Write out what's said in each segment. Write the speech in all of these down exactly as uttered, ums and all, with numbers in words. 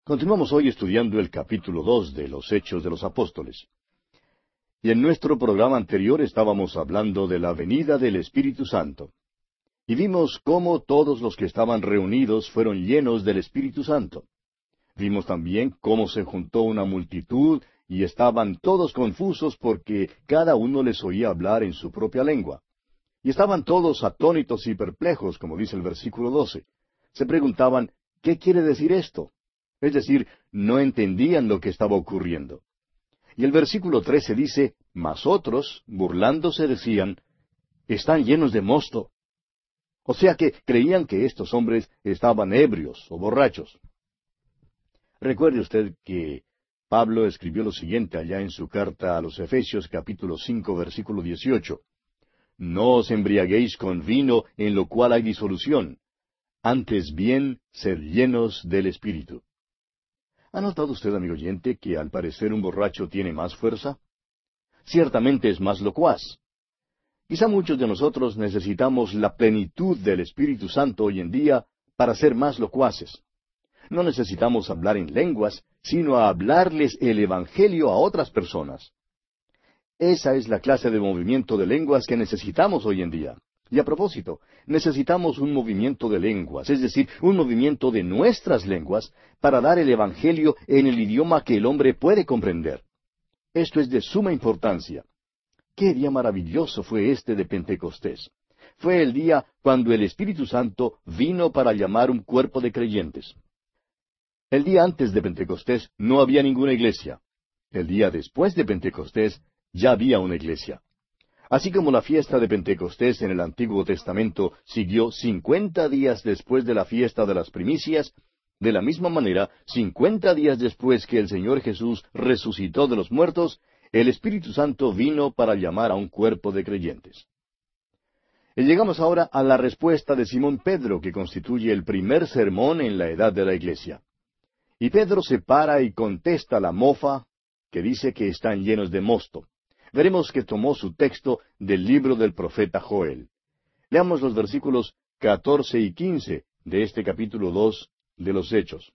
Continuamos hoy estudiando el capítulo dos de los Hechos de los Apóstoles. Y en nuestro programa anterior estábamos hablando de la venida del Espíritu Santo. Y vimos cómo todos los que estaban reunidos fueron llenos del Espíritu Santo. Vimos también cómo se juntó una multitud y estaban todos confusos porque cada uno les oía hablar en su propia lengua. Y estaban todos atónitos y perplejos, como dice el versículo doce. Se preguntaban, ¿qué quiere decir esto? Es decir, no entendían lo que estaba ocurriendo. Y el versículo trece dice, mas otros, burlándose, decían, están llenos de mosto. O sea que creían que estos hombres estaban ebrios o borrachos. Recuerde usted que Pablo escribió lo siguiente allá en su carta a los Efesios capítulo cinco versículo dieciocho. No os embriaguéis con vino en lo cual hay disolución, antes bien sed llenos del Espíritu. ¿Ha notado usted, amigo oyente, que al parecer un borracho tiene más fuerza? Ciertamente es más locuaz. Quizá muchos de nosotros necesitamos la plenitud del Espíritu Santo hoy en día para ser más locuaces. No necesitamos hablar en lenguas, sino a hablarles el Evangelio a otras personas. Esa es la clase de movimiento de lenguas que necesitamos hoy en día. Y a propósito, necesitamos un movimiento de lenguas, es decir, un movimiento de nuestras lenguas, para dar el Evangelio en el idioma que el hombre puede comprender. Esto es de suma importancia. ¡Qué día maravilloso fue este de Pentecostés! Fue el día cuando el Espíritu Santo vino para llamar un cuerpo de creyentes. El día antes de Pentecostés no había ninguna iglesia. El día después de Pentecostés ya había una iglesia. Así como la fiesta de Pentecostés en el Antiguo Testamento siguió cincuenta días después de la fiesta de las primicias, de la misma manera, cincuenta días después que el Señor Jesús resucitó de los muertos, el Espíritu Santo vino para llamar a un cuerpo de creyentes. Y llegamos ahora a la respuesta de Simón Pedro, que constituye el primer sermón en la edad de la iglesia. Y Pedro se para y contesta la mofa, que dice que están llenos de mosto. Veremos que tomó su texto del libro del profeta Joel. Leamos los versículos catorce y quince de este capítulo dos de los Hechos.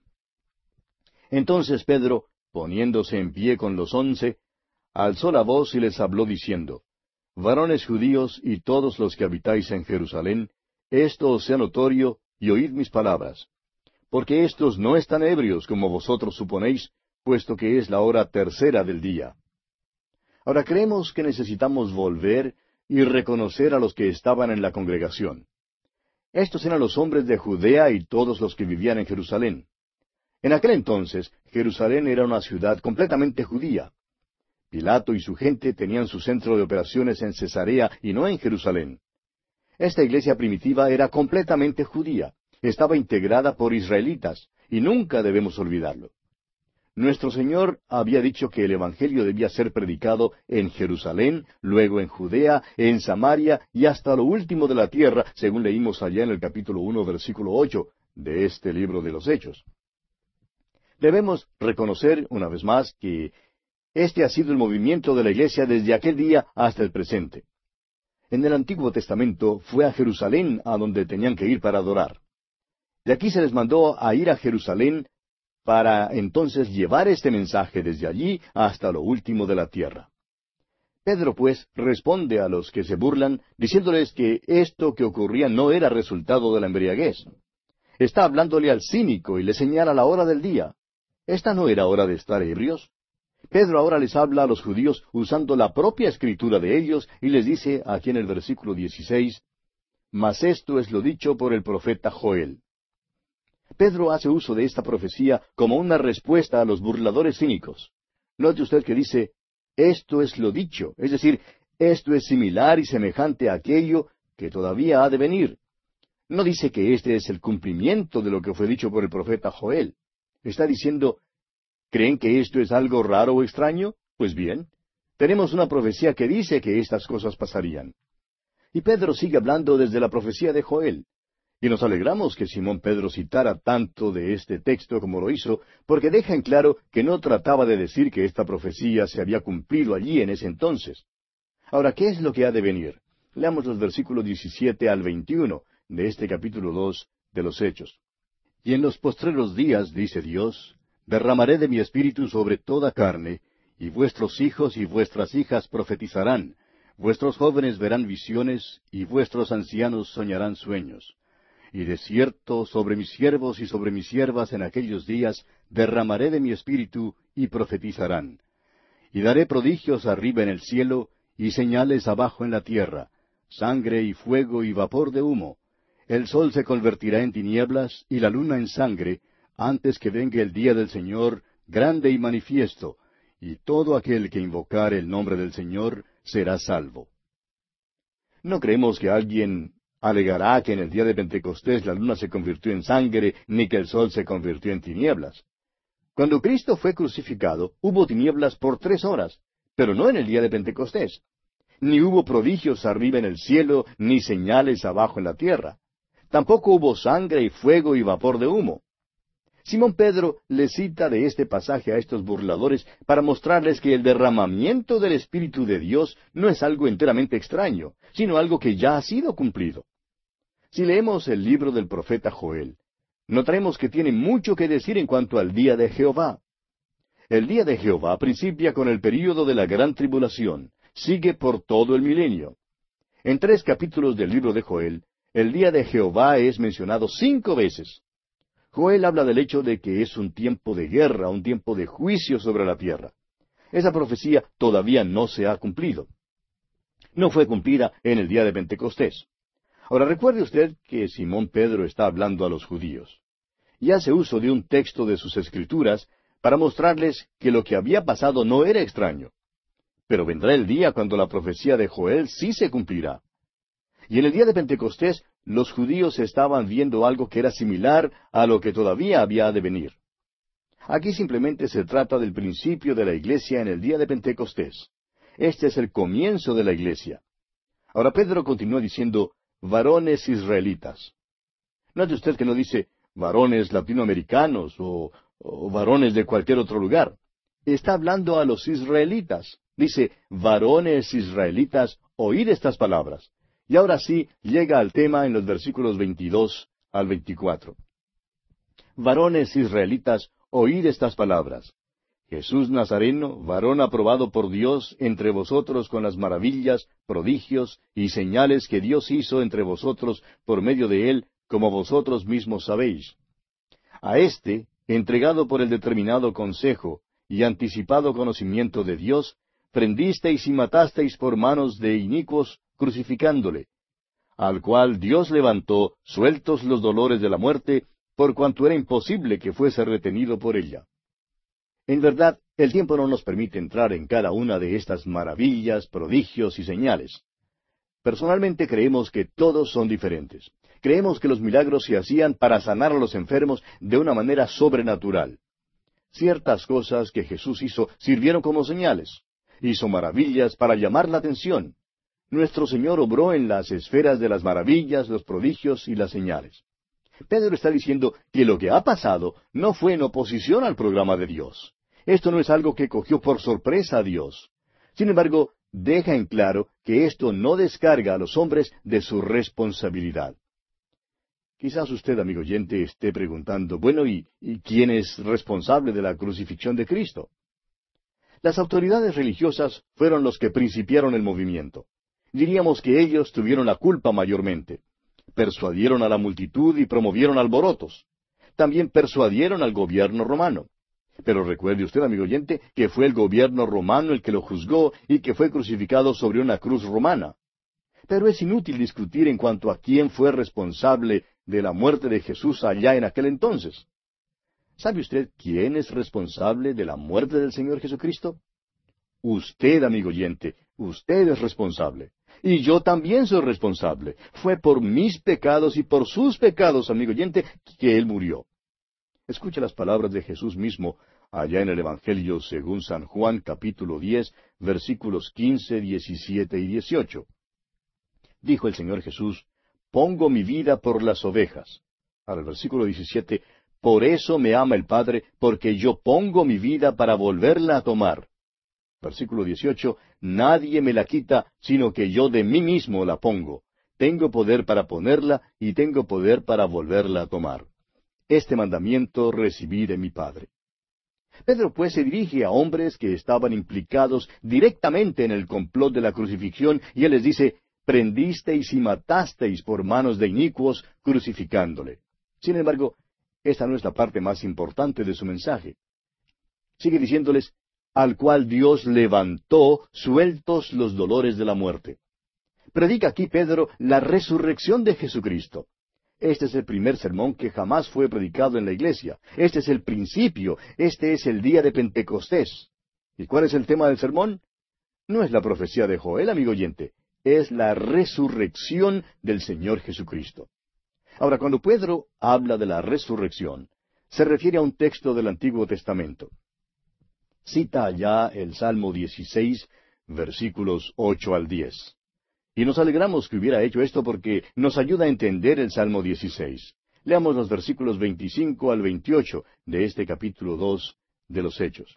Entonces Pedro, poniéndose en pie con los once, alzó la voz y les habló diciendo, Varones judíos y todos los que habitáis en Jerusalén, esto os sea notorio, y oíd mis palabras. Porque éstos no están ebrios como vosotros suponéis, puesto que es la hora tercera del día. Ahora creemos que necesitamos volver y reconocer a los que estaban en la congregación. Estos eran los hombres de Judea y todos los que vivían en Jerusalén. En aquel entonces, Jerusalén era una ciudad completamente judía. Pilato y su gente tenían su centro de operaciones en Cesarea y no en Jerusalén. Esta iglesia primitiva era completamente judía, estaba integrada por israelitas, y nunca debemos olvidarlo. Nuestro Señor había dicho que el Evangelio debía ser predicado en Jerusalén, luego en Judea, en Samaria y hasta lo último de la tierra, según leímos allá en el capítulo uno, versículo ocho de este libro de los Hechos. Debemos reconocer, una vez más, que este ha sido el movimiento de la Iglesia desde aquel día hasta el presente. En el Antiguo Testamento fue a Jerusalén a donde tenían que ir para adorar. De aquí se les mandó a ir a Jerusalén para entonces llevar este mensaje desde allí hasta lo último de la tierra. Pedro, pues, responde a los que se burlan, diciéndoles que esto que ocurría no era resultado de la embriaguez. Está hablándole al cínico y le señala la hora del día. ¿Esta no era hora de estar ebrios? Pedro ahora les habla a los judíos usando la propia escritura de ellos y les dice aquí en el versículo dieciséis, Mas esto es lo dicho por el profeta Joel. Pedro hace uso de esta profecía como una respuesta a los burladores cínicos. Note usted que dice, esto es lo dicho, es decir, esto es similar y semejante a aquello que todavía ha de venir. No dice que este es el cumplimiento de lo que fue dicho por el profeta Joel. Está diciendo, ¿creen que esto es algo raro o extraño? Pues bien, tenemos una profecía que dice que estas cosas pasarían. Y Pedro sigue hablando desde la profecía de Joel. Y nos alegramos que Simón Pedro citara tanto de este texto como lo hizo, porque deja en claro que no trataba de decir que esta profecía se había cumplido allí en ese entonces. Ahora, ¿qué es lo que ha de venir? Leamos los versículos diecisiete al veintiuno de este capítulo dos de los Hechos. Y en los postreros días, dice Dios, derramaré de mi espíritu sobre toda carne, y vuestros hijos y vuestras hijas profetizarán, vuestros jóvenes verán visiones, y vuestros ancianos soñarán sueños. Y de cierto sobre mis siervos y sobre mis siervas en aquellos días derramaré de mi espíritu, y profetizarán. Y daré prodigios arriba en el cielo, y señales abajo en la tierra, sangre y fuego y vapor de humo. El sol se convertirá en tinieblas, y la luna en sangre, antes que venga el día del Señor, grande y manifiesto, y todo aquel que invocare el nombre del Señor será salvo. No creemos que alguien alegará que en el día de Pentecostés la luna se convirtió en sangre, ni que el sol se convirtió en tinieblas. Cuando Cristo fue crucificado, hubo tinieblas por tres horas, pero no en el día de Pentecostés. Ni hubo prodigios arriba en el cielo, ni señales abajo en la tierra. Tampoco hubo sangre y fuego y vapor de humo. Simón Pedro le cita de este pasaje a estos burladores para mostrarles que el derramamiento del Espíritu de Dios no es algo enteramente extraño, sino algo que ya ha sido cumplido. Si leemos el libro del profeta Joel, notaremos que tiene mucho que decir en cuanto al día de Jehová. El día de Jehová principia con el período de la gran tribulación, sigue por todo el milenio. En tres capítulos del libro de Joel, el día de Jehová es mencionado cinco veces. Joel habla del hecho de que es un tiempo de guerra, un tiempo de juicio sobre la tierra. Esa profecía todavía no se ha cumplido. No fue cumplida en el día de Pentecostés. Ahora recuerde usted que Simón Pedro está hablando a los judíos. Y hace uso de un texto de sus Escrituras para mostrarles que lo que había pasado no era extraño. Pero vendrá el día cuando la profecía de Joel sí se cumplirá. Y en el día de Pentecostés, los judíos estaban viendo algo que era similar a lo que todavía había de venir. Aquí simplemente se trata del principio de la iglesia en el día de Pentecostés. Este es el comienzo de la iglesia. Ahora Pedro continúa diciendo, varones israelitas. Note usted que no dice varones latinoamericanos o, o varones de cualquier otro lugar. Está hablando a los israelitas. Dice, varones israelitas, oíd estas palabras. Y ahora sí llega al tema en los versículos veintidós al veinticuatro. Varones israelitas, oíd estas palabras. Jesús Nazareno, varón aprobado por Dios entre vosotros con las maravillas, prodigios y señales que Dios hizo entre vosotros por medio de él, como vosotros mismos sabéis. A éste, entregado por el determinado consejo y anticipado conocimiento de Dios, prendisteis y matasteis por manos de inicuos, crucificándole, al cual Dios levantó, sueltos los dolores de la muerte, por cuanto era imposible que fuese retenido por ella. En verdad, el tiempo no nos permite entrar en cada una de estas maravillas, prodigios y señales. Personalmente creemos que todos son diferentes. Creemos que los milagros se hacían para sanar a los enfermos de una manera sobrenatural. Ciertas cosas que Jesús hizo sirvieron como señales. Hizo maravillas para llamar la atención. Nuestro Señor obró en las esferas de las maravillas, los prodigios y las señales. Pedro está diciendo que lo que ha pasado no fue en oposición al programa de Dios. Esto no es algo que cogió por sorpresa a Dios. Sin embargo, deja en claro que esto no descarga a los hombres de su responsabilidad. Quizás usted, amigo oyente, esté preguntando, bueno, ¿y, y quién es responsable de la crucifixión de Cristo? Las autoridades religiosas fueron los que principiaron el movimiento. Diríamos que ellos tuvieron la culpa mayormente. Persuadieron a la multitud y promovieron alborotos. También persuadieron al gobierno romano. Pero recuerde usted, amigo oyente, que fue el gobierno romano el que lo juzgó y que fue crucificado sobre una cruz romana. Pero es inútil discutir en cuanto a quién fue responsable de la muerte de Jesús allá en aquel entonces. ¿Sabe usted quién es responsable de la muerte del Señor Jesucristo? Usted, amigo oyente, usted es responsable. Y yo también soy responsable. Fue por mis pecados y por sus pecados, amigo oyente, que Él murió. Escucha las palabras de Jesús mismo allá en el Evangelio según San Juan, capítulo diez, versículos quince, diecisiete y dieciocho. Dijo el Señor Jesús, pongo mi vida por las ovejas. Ahora el versículo diecisiete, por eso me ama el Padre, porque yo pongo mi vida para volverla a tomar. Versículo dieciocho, nadie me la quita, sino que yo de mí mismo la pongo. Tengo poder para ponerla y tengo poder para volverla a tomar. Este mandamiento recibí de mi Padre. Pedro pues se dirige a hombres que estaban implicados directamente en el complot de la crucifixión, y él les dice, prendisteis y matasteis por manos de inicuos, crucificándole. Sin embargo, esta no es la parte más importante de su mensaje. Sigue diciéndoles, al cual Dios levantó, sueltos los dolores de la muerte. Predica aquí Pedro la resurrección de Jesucristo. Este es el primer sermón que jamás fue predicado en la iglesia. Este es el principio. Este es el día de Pentecostés. ¿Y cuál es el tema del sermón? No es la profecía de Joel, amigo oyente. Es la resurrección del Señor Jesucristo. Ahora, cuando Pedro habla de la resurrección, se refiere a un texto del Antiguo Testamento. Cita allá el Salmo dieciséis, versículos ocho al diez. Y nos alegramos que hubiera hecho esto porque nos ayuda a entender el Salmo dieciséis. Leamos los versículos veinticinco al veintiocho de este capítulo dos de los Hechos.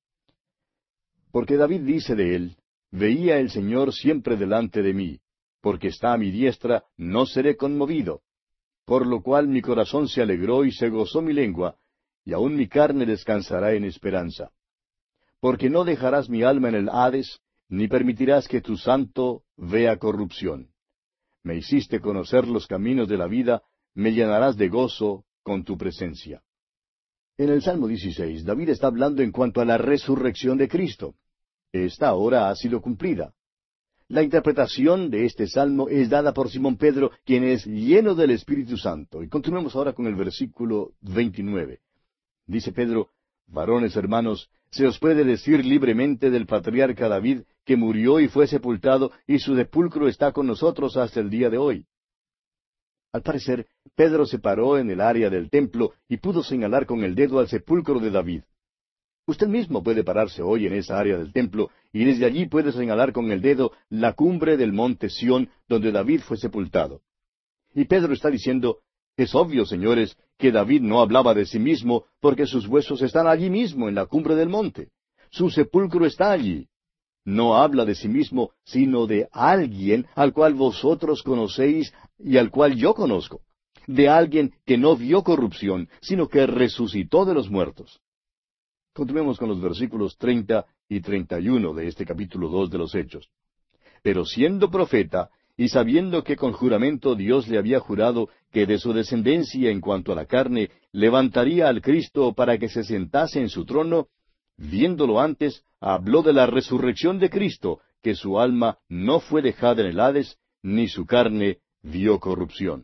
Porque David dice de él, veía el Señor siempre delante de mí, porque está a mi diestra, no seré conmovido. Por lo cual mi corazón se alegró y se gozó mi lengua, y aun mi carne descansará en esperanza. Porque no dejarás mi alma en el Hades, ni permitirás que tu santo vea corrupción. Me hiciste conocer los caminos de la vida, me llenarás de gozo con tu presencia. En el Salmo dieciséis, David está hablando en cuanto a la resurrección de Cristo. Esta ahora ha sido cumplida. La interpretación de este salmo es dada por Simón Pedro, quien es lleno del Espíritu Santo. Y continuemos ahora con el versículo veintinueve. Dice Pedro, varones hermanos, se os puede decir libremente del patriarca David, que murió y fue sepultado, y su sepulcro está con nosotros hasta el día de hoy. Al parecer, Pedro se paró en el área del templo y pudo señalar con el dedo al sepulcro de David. Usted mismo puede pararse hoy en esa área del templo y desde allí puede señalar con el dedo la cumbre del monte Sión donde David fue sepultado. Y Pedro está diciendo, es obvio, señores, que David no hablaba de sí mismo porque sus huesos están allí mismo en la cumbre del monte. Su sepulcro está allí. No habla de sí mismo, sino de alguien al cual vosotros conocéis y al cual yo conozco. De alguien que no vio corrupción, sino que resucitó de los muertos. Continuemos con los versículos treinta y treinta y uno de este capítulo dos de los Hechos. Pero siendo profeta, y sabiendo que con juramento Dios le había jurado que de su descendencia en cuanto a la carne levantaría al Cristo para que se sentase en su trono, viéndolo antes, habló de la resurrección de Cristo, que su alma no fue dejada en el Hades, ni su carne vio corrupción.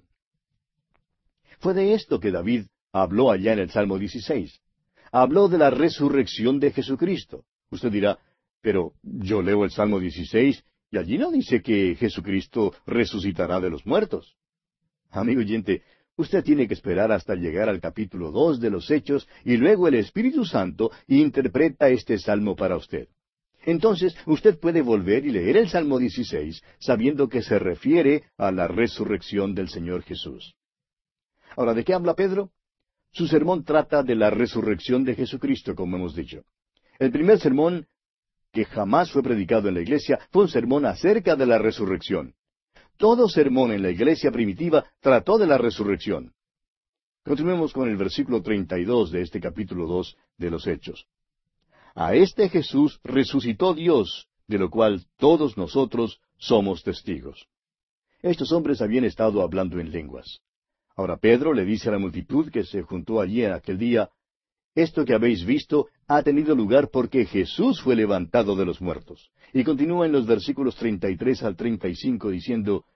Fue de esto que David habló allá en el Salmo dieciséis. Habló de la resurrección de Jesucristo. Usted dirá, pero yo leo el Salmo dieciséis y allí no dice que Jesucristo resucitará de los muertos. Amigo oyente, usted tiene que esperar hasta llegar al capítulo dos de los Hechos y luego el Espíritu Santo interpreta este Salmo para usted. Entonces usted puede volver y leer el Salmo dieciséis sabiendo que se refiere a la resurrección del Señor Jesús. Ahora, ¿de qué habla Pedro? Su sermón trata de la resurrección de Jesucristo, como hemos dicho. El primer sermón que jamás fue predicado en la iglesia fue un sermón acerca de la resurrección. Todo sermón en la iglesia primitiva trató de la resurrección. Continuemos con el versículo treinta y dos de este capítulo dos de los Hechos. A este Jesús resucitó Dios, de lo cual todos nosotros somos testigos. Estos hombres habían estado hablando en lenguas. Ahora Pedro le dice a la multitud que se juntó allí en aquel día, esto que habéis visto ha tenido lugar porque Jesús fue levantado de los muertos. Y continúa en los versículos treinta y tres al treinta y cinco diciendo,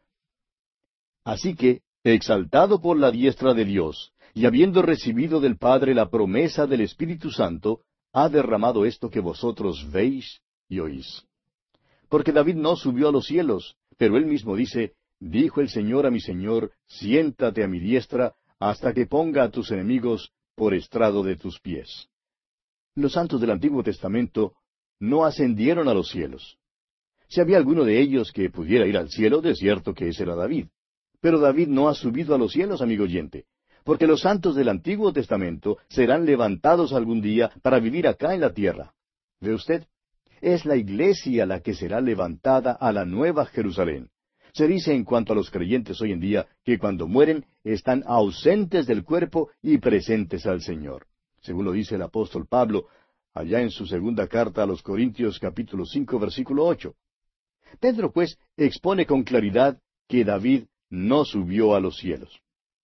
así que, exaltado por la diestra de Dios, y habiendo recibido del Padre la promesa del Espíritu Santo, ha derramado esto que vosotros veis y oís. Porque David no subió a los cielos, pero él mismo dice, dijo el Señor a mi Señor, siéntate a mi diestra, hasta que ponga a tus enemigos por estrado de tus pies. Los santos del Antiguo Testamento no ascendieron a los cielos. Si había alguno de ellos que pudiera ir al cielo, de cierto que ese era David. Pero David no ha subido a los cielos, amigo oyente, porque los santos del Antiguo Testamento serán levantados algún día para vivir acá en la tierra. ¿Ve usted? Es la iglesia la que será levantada a la nueva Jerusalén. Se dice en cuanto a los creyentes hoy en día que cuando mueren están ausentes del cuerpo y presentes al Señor. Según lo dice el apóstol Pablo, allá en su segunda carta a los Corintios capítulo cinco versículo ocho. Pedro, pues, expone con claridad que David no subió a los cielos.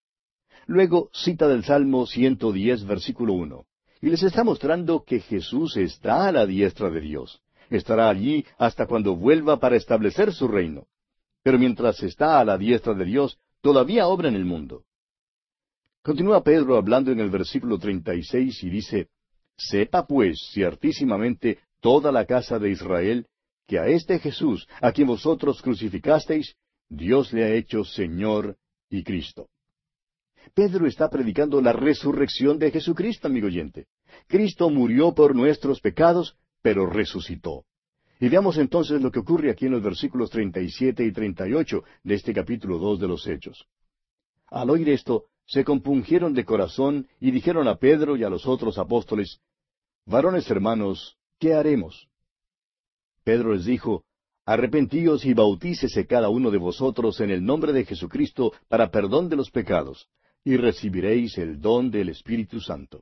Luego cita del Salmo ciento diez versículo uno, y les está mostrando que Jesús está a la diestra de Dios. Estará allí hasta cuando vuelva para establecer su reino. Pero mientras está a la diestra de Dios, todavía obra en el mundo. Continúa Pedro hablando en el versículo treinta y seis y dice, «Sepa pues ciertísimamente toda la casa de Israel, que a este Jesús, a quien vosotros crucificasteis, Dios le ha hecho Señor y Cristo». Pedro está predicando la resurrección de Jesucristo, amigo oyente. Cristo murió por nuestros pecados, pero resucitó. Y veamos entonces lo que ocurre aquí en los versículos treinta y siete y treinta y ocho de este capítulo dos de los Hechos. Al oír esto, se compungieron de corazón y dijeron a Pedro y a los otros apóstoles, «Varones hermanos, ¿qué haremos?» Pedro les dijo, «Arrepentíos y bautícese cada uno de vosotros en el nombre de Jesucristo para perdón de los pecados, y recibiréis el don del Espíritu Santo».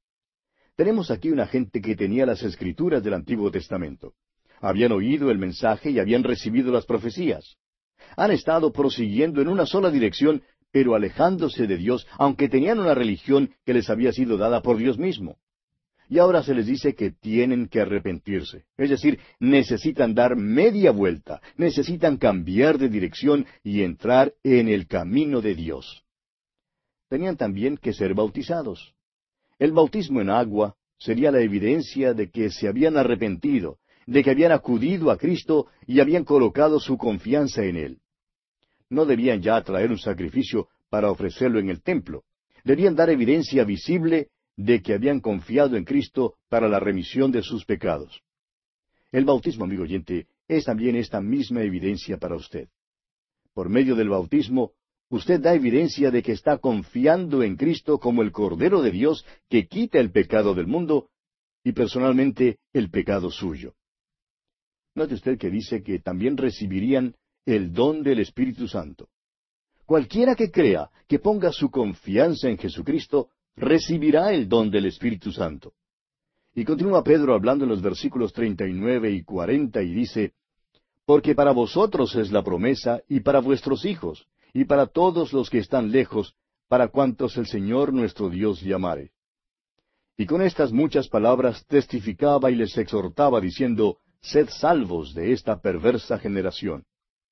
Tenemos aquí una gente que tenía las Escrituras del Antiguo Testamento. Habían oído el mensaje y habían recibido las profecías. Han estado prosiguiendo en una sola dirección, pero alejándose de Dios, aunque tenían una religión que les había sido dada por Dios mismo. Y ahora se les dice que tienen que arrepentirse. Es decir, necesitan dar media vuelta, necesitan cambiar de dirección y entrar en el camino de Dios. Tenían también que ser bautizados. El bautismo en agua sería la evidencia de que se habían arrepentido, de que habían acudido a Cristo y habían colocado su confianza en Él. No debían ya traer un sacrificio para ofrecerlo en el templo. Debían dar evidencia visible de que habían confiado en Cristo para la remisión de sus pecados. El bautismo, amigo oyente, es también esta misma evidencia para usted. Por medio del bautismo, usted da evidencia de que está confiando en Cristo como el Cordero de Dios que quita el pecado del mundo y personalmente el pecado suyo. Note usted que dice que también recibirían el don del Espíritu Santo. Cualquiera que crea, que ponga su confianza en Jesucristo, recibirá el don del Espíritu Santo. Y continúa Pedro hablando en los versículos treinta y nueve y cuarenta y dice, «Porque para vosotros es la promesa, y para vuestros hijos, y para todos los que están lejos, para cuantos el Señor nuestro Dios llamare». Y con estas muchas palabras testificaba y les exhortaba diciendo, «Sed salvos de esta perversa generación».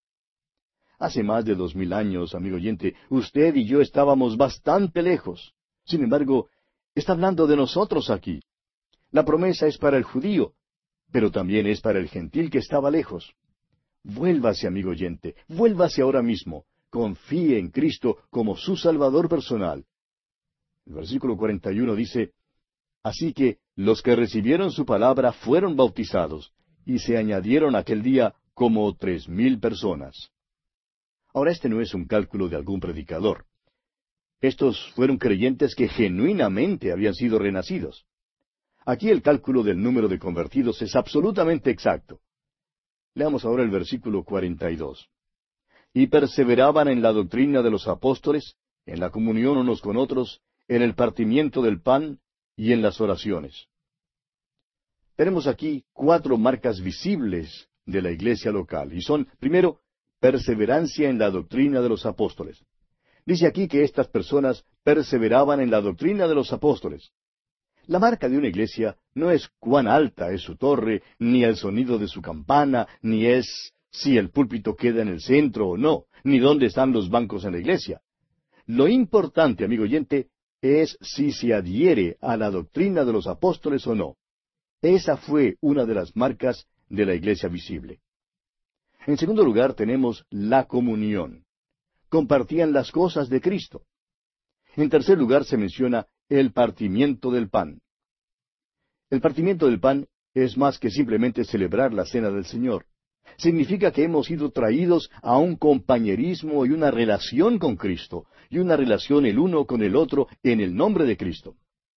Hace más de dos mil años, amigo oyente, usted y yo estábamos bastante lejos. Sin embargo, está hablando de nosotros aquí. La promesa es para el judío, pero también es para el gentil que estaba lejos. Vuélvase, amigo oyente, vuélvase ahora mismo. Confíe en Cristo como su Salvador personal. El versículo cuarenta y uno dice, «Así que los que recibieron su palabra fueron bautizados, y se añadieron aquel día como tres mil personas». Ahora, este no es un cálculo de algún predicador. Estos fueron creyentes que genuinamente habían sido renacidos. Aquí el cálculo del número de convertidos es absolutamente exacto. Leamos ahora el versículo cuarenta y dos. «Y perseveraban en la doctrina de los apóstoles, en la comunión unos con otros, en el partimiento del pan y en las oraciones». Tenemos aquí cuatro marcas visibles de la iglesia local, y son, primero, perseverancia en la doctrina de los apóstoles. Dice aquí que estas personas perseveraban en la doctrina de los apóstoles. La marca de una iglesia no es cuán alta es su torre, ni el sonido de su campana, ni es si el púlpito queda en el centro o no, ni dónde están los bancos en la iglesia. Lo importante, amigo oyente, es si se adhiere a la doctrina de los apóstoles o no. Esa fue una de las marcas de la iglesia visible. En segundo lugar, tenemos la comunión. Compartían las cosas de Cristo. En tercer lugar, se menciona el partimiento del pan. El partimiento del pan es más que simplemente celebrar la cena del Señor. Significa que hemos sido traídos a un compañerismo y una relación con Cristo, y una relación el uno con el otro en el nombre de Cristo.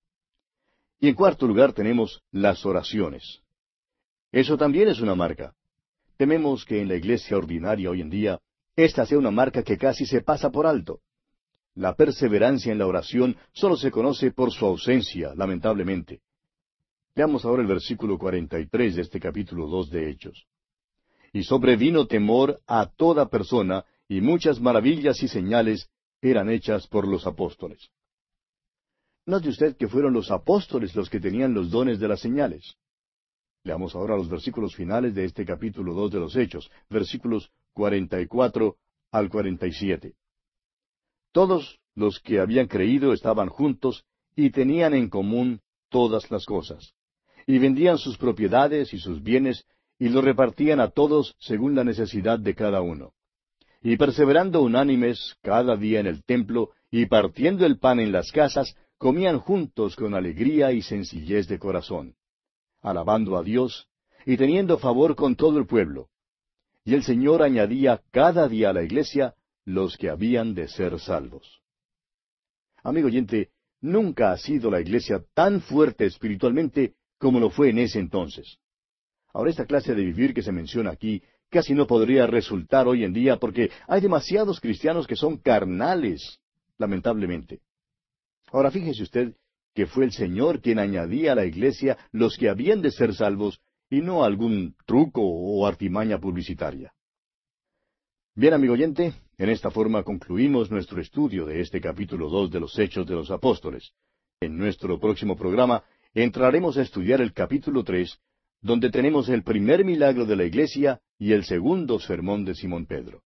Y en cuarto lugar tenemos las oraciones. Eso también es una marca. Tememos que en la iglesia ordinaria hoy en día, esta sea una marca que casi se pasa por alto. La perseverancia en la oración solo se conoce por su ausencia, lamentablemente. Veamos ahora el versículo cuarenta y tres de este capítulo dos de Hechos. Y sobrevino temor a toda persona, y muchas maravillas y señales eran hechas por los apóstoles. Note usted que fueron los apóstoles los que tenían los dones de las señales. Leamos ahora los versículos finales de este capítulo dos de los Hechos, versículos cuarenta y cuatro al cuarenta y siete. Todos los que habían creído estaban juntos y tenían en común todas las cosas, y vendían sus propiedades y sus bienes y los repartían a todos según la necesidad de cada uno. Y perseverando unánimes cada día en el templo y partiendo el pan en las casas, comían juntos con alegría y sencillez de corazón, alabando a Dios y teniendo favor con todo el pueblo. Y el Señor añadía cada día a la iglesia los que habían de ser salvos. Amigo oyente, nunca ha sido la iglesia tan fuerte espiritualmente como lo fue en ese entonces. Ahora, esta clase de vivir que se menciona aquí casi no podría resultar hoy en día porque hay demasiados cristianos que son carnales, lamentablemente. Ahora, fíjese usted que fue el Señor quien añadía a la iglesia los que habían de ser salvos y no algún truco o artimaña publicitaria. Bien, amigo oyente, en esta forma concluimos nuestro estudio de este capítulo dos de los Hechos de los Apóstoles. En nuestro próximo programa entraremos a estudiar el capítulo tres, donde tenemos el primer milagro de la iglesia y el segundo sermón de Simón Pedro.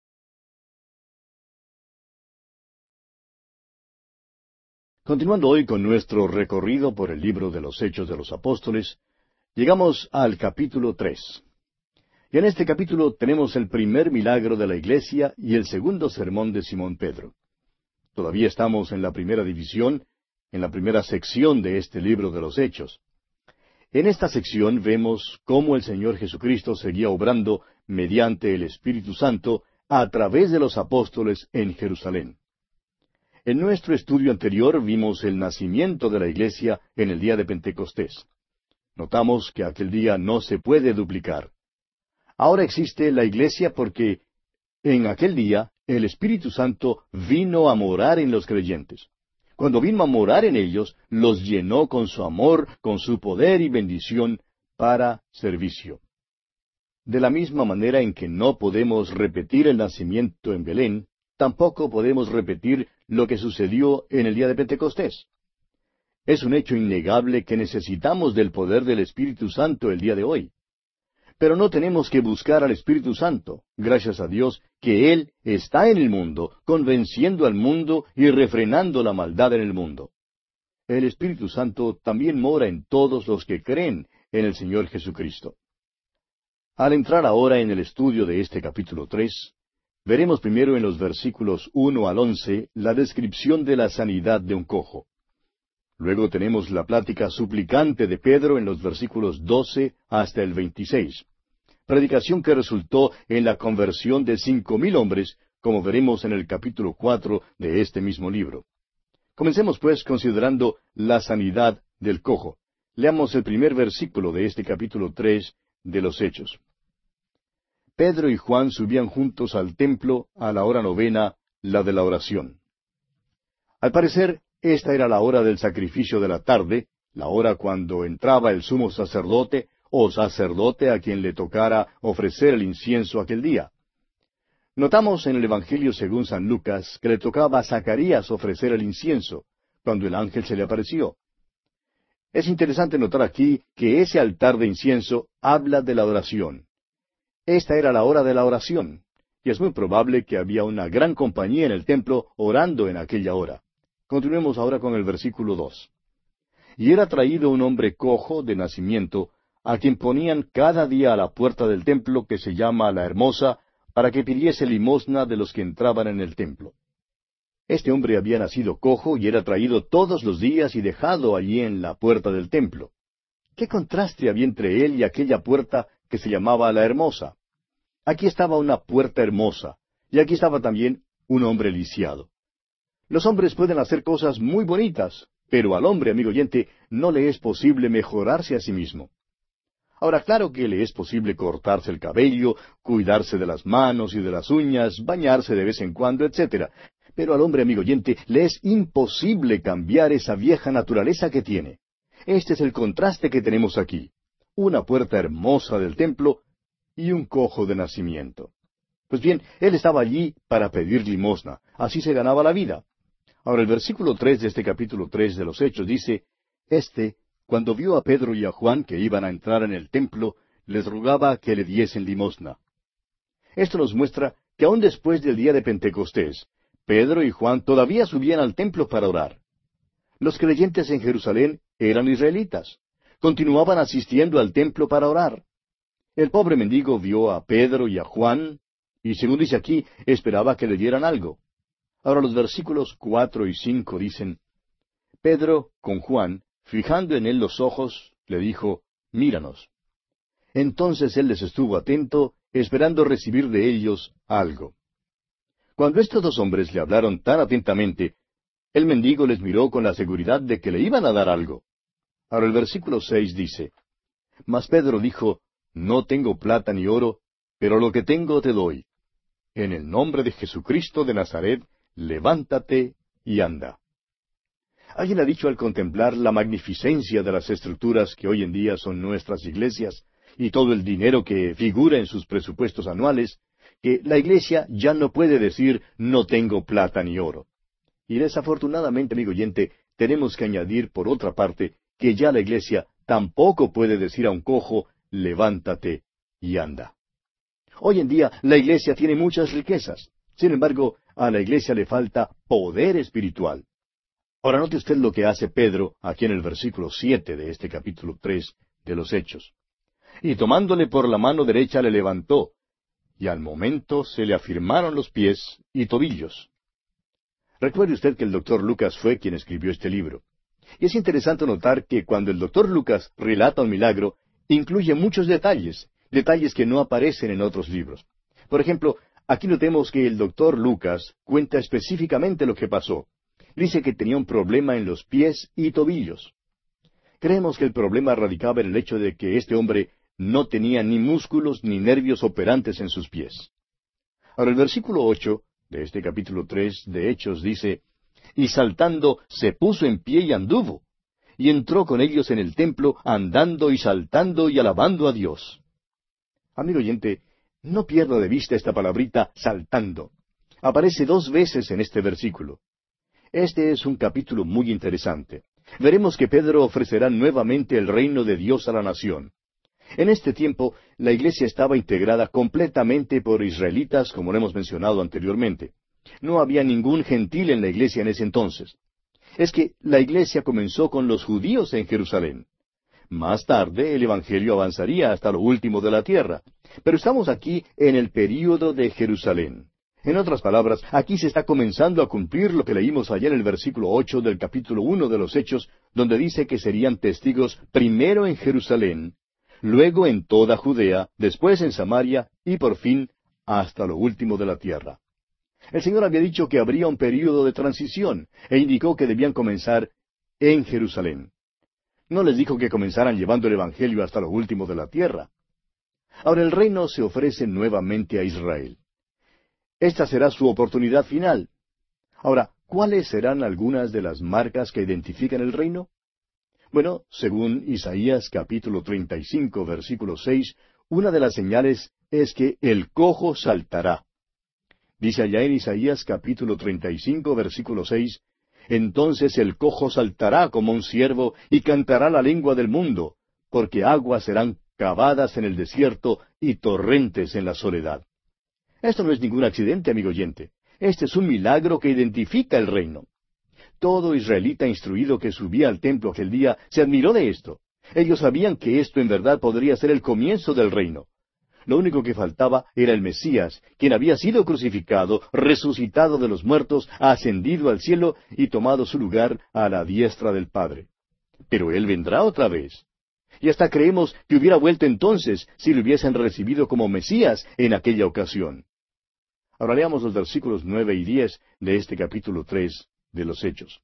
Continuando hoy con nuestro recorrido por el libro de los Hechos de los Apóstoles, llegamos al capítulo tres. Y en este capítulo tenemos el primer milagro de la iglesia y el segundo sermón de Simón Pedro. Todavía estamos en la primera división, en la primera sección de este libro de los Hechos. En esta sección vemos cómo el Señor Jesucristo seguía obrando mediante el Espíritu Santo a través de los apóstoles en Jerusalén. En nuestro estudio anterior vimos el nacimiento de la iglesia en el día de Pentecostés. Notamos que aquel día no se puede duplicar. Ahora existe la iglesia porque en aquel día el Espíritu Santo vino a morar en los creyentes. Cuando vino a morar en ellos, los llenó con su amor, con su poder y bendición para servicio. De la misma manera en que no podemos repetir el nacimiento en Belén, tampoco podemos repetir lo que sucedió en el día de Pentecostés. Es un hecho innegable que necesitamos del poder del Espíritu Santo el día de hoy. Pero no tenemos que buscar al Espíritu Santo, gracias a Dios, que Él está en el mundo, convenciendo al mundo y refrenando la maldad en el mundo. El Espíritu Santo también mora en todos los que creen en el Señor Jesucristo. Al entrar ahora en el estudio de este capítulo tres, veremos primero en los versículos uno al once la descripción de la sanidad de un cojo. Luego tenemos la plática suplicante de Pedro en los versículos doce hasta el veintiséis. Predicación que resultó en la conversión de cinco mil hombres, como veremos en el capítulo cuatro de este mismo libro. Comencemos pues considerando la sanidad del cojo. Leamos el primer versículo de este capítulo tres de los Hechos. Pedro y Juan subían juntos al templo a la hora novena, la de la oración. Al parecer, esta era la hora del sacrificio de la tarde, la hora cuando entraba el sumo sacerdote o sacerdote a quien le tocara ofrecer el incienso aquel día. Notamos en el Evangelio según San Lucas que le tocaba a Zacarías ofrecer el incienso, cuando el ángel se le apareció. Es interesante notar aquí que ese altar de incienso habla de la oración. Esta era la hora de la oración, y es muy probable que había una gran compañía en el templo orando en aquella hora. Continuemos ahora con el versículo dos. Y era traído un hombre cojo de nacimiento, a quien ponían cada día a la puerta del templo que se llama La Hermosa, para que pidiese limosna de los que entraban en el templo. Este hombre había nacido cojo y era traído todos los días y dejado allí en la puerta del templo. ¿Qué contraste había entre él y aquella puerta que se llamaba La Hermosa? Aquí estaba una puerta hermosa, y aquí estaba también un hombre lisiado. Los hombres pueden hacer cosas muy bonitas, pero al hombre, amigo oyente, no le es posible mejorarse a sí mismo. Ahora, claro que le es posible cortarse el cabello, cuidarse de las manos y de las uñas, bañarse de vez en cuando, etcétera. Pero al hombre, amigo oyente, le es imposible cambiar esa vieja naturaleza que tiene. Este es el contraste que tenemos aquí. Una puerta hermosa del templo y un cojo de nacimiento. Pues bien, él estaba allí para pedir limosna. Así se ganaba la vida. Ahora el versículo tres de este capítulo tres de los Hechos dice, Este, cuando vio a Pedro y a Juan que iban a entrar en el templo, les rogaba que le diesen limosna. Esto nos muestra que aun después del día de Pentecostés, Pedro y Juan todavía subían al templo para orar. Los creyentes en Jerusalén eran israelitas. Continuaban asistiendo al templo para orar. El pobre mendigo vio a Pedro y a Juan, y según dice aquí, esperaba que le dieran algo. Ahora los versículos cuatro y cinco dicen, Pedro, con Juan, fijando en él los ojos, le dijo, Míranos. Entonces él les estuvo atento, esperando recibir de ellos algo. Cuando estos dos hombres le hablaron tan atentamente, el mendigo les miró con la seguridad de que le iban a dar algo. Ahora el versículo seis dice, Mas Pedro dijo, No tengo plata ni oro, pero lo que tengo te doy. En el nombre de Jesucristo de Nazaret, levántate y anda. Alguien ha dicho al contemplar la magnificencia de las estructuras que hoy en día son nuestras iglesias, y todo el dinero que figura en sus presupuestos anuales, que la iglesia ya no puede decir, no tengo plata ni oro. Y desafortunadamente, amigo oyente, tenemos que añadir por otra parte, que ya la iglesia tampoco puede decir a un cojo, levántate y anda. Hoy en día la iglesia tiene muchas riquezas. Sin embargo, a la iglesia le falta poder espiritual. Ahora note usted lo que hace Pedro aquí en el versículo siete de este capítulo tres de los Hechos. Y tomándole por la mano derecha le levantó, y al momento se le afirmaron los pies y tobillos. Recuerde usted que el doctor Lucas fue quien escribió este libro. Y es interesante notar que cuando el doctor Lucas relata un milagro, incluye muchos detalles, detalles que no aparecen en otros libros. Por ejemplo, aquí notemos que el doctor Lucas cuenta específicamente lo que pasó. Dice que tenía un problema en los pies y tobillos. Creemos que el problema radicaba en el hecho de que este hombre no tenía ni músculos ni nervios operantes en sus pies. Ahora el versículo ocho de este capítulo tres de Hechos dice, Y saltando se puso en pie y anduvo, y entró con ellos en el templo, andando y saltando y alabando a Dios. Amigo oyente, no pierda de vista esta palabrita saltando. Aparece dos veces en este versículo. Este es un capítulo muy interesante. Veremos que Pedro ofrecerá nuevamente el reino de Dios a la nación. En este tiempo, la iglesia estaba integrada completamente por israelitas, como lo hemos mencionado anteriormente. No había ningún gentil en la iglesia en ese entonces. Es que la iglesia comenzó con los judíos en Jerusalén. Más tarde, el evangelio avanzaría hasta lo último de la tierra. Pero estamos aquí en el período de Jerusalén. En otras palabras, aquí se está comenzando a cumplir lo que leímos allá en el versículo ocho del capítulo uno de los Hechos, donde dice que serían testigos primero en Jerusalén, luego en toda Judea, después en Samaria y por fin hasta lo último de la tierra. El Señor había dicho que habría un período de transición e indicó que debían comenzar en Jerusalén. No les dijo que comenzaran llevando el Evangelio hasta lo último de la tierra. Ahora el reino se ofrece nuevamente a Israel. Esta será su oportunidad final. Ahora, ¿cuáles serán algunas de las marcas que identifican el reino? Bueno, según Isaías capítulo treinta y cinco, versículo seis, una de las señales es que el cojo saltará. Dice allá en Isaías capítulo treinta y cinco, versículo seis, Entonces el cojo saltará como un ciervo y cantará la lengua del mundo, porque aguas serán cavadas en el desierto y torrentes en la soledad. Esto no es ningún accidente, amigo oyente. Este es un milagro que identifica el reino. Todo israelita instruido que subía al templo aquel día se admiró de esto. Ellos sabían que esto en verdad podría ser el comienzo del reino. Lo único que faltaba era el Mesías, quien había sido crucificado, resucitado de los muertos, ascendido al cielo y tomado su lugar a la diestra del Padre. Pero Él vendrá otra vez. Y hasta creemos que hubiera vuelto entonces si lo hubiesen recibido como Mesías en aquella ocasión. Ahora leamos los versículos nueve y diez de este capítulo tres de los Hechos.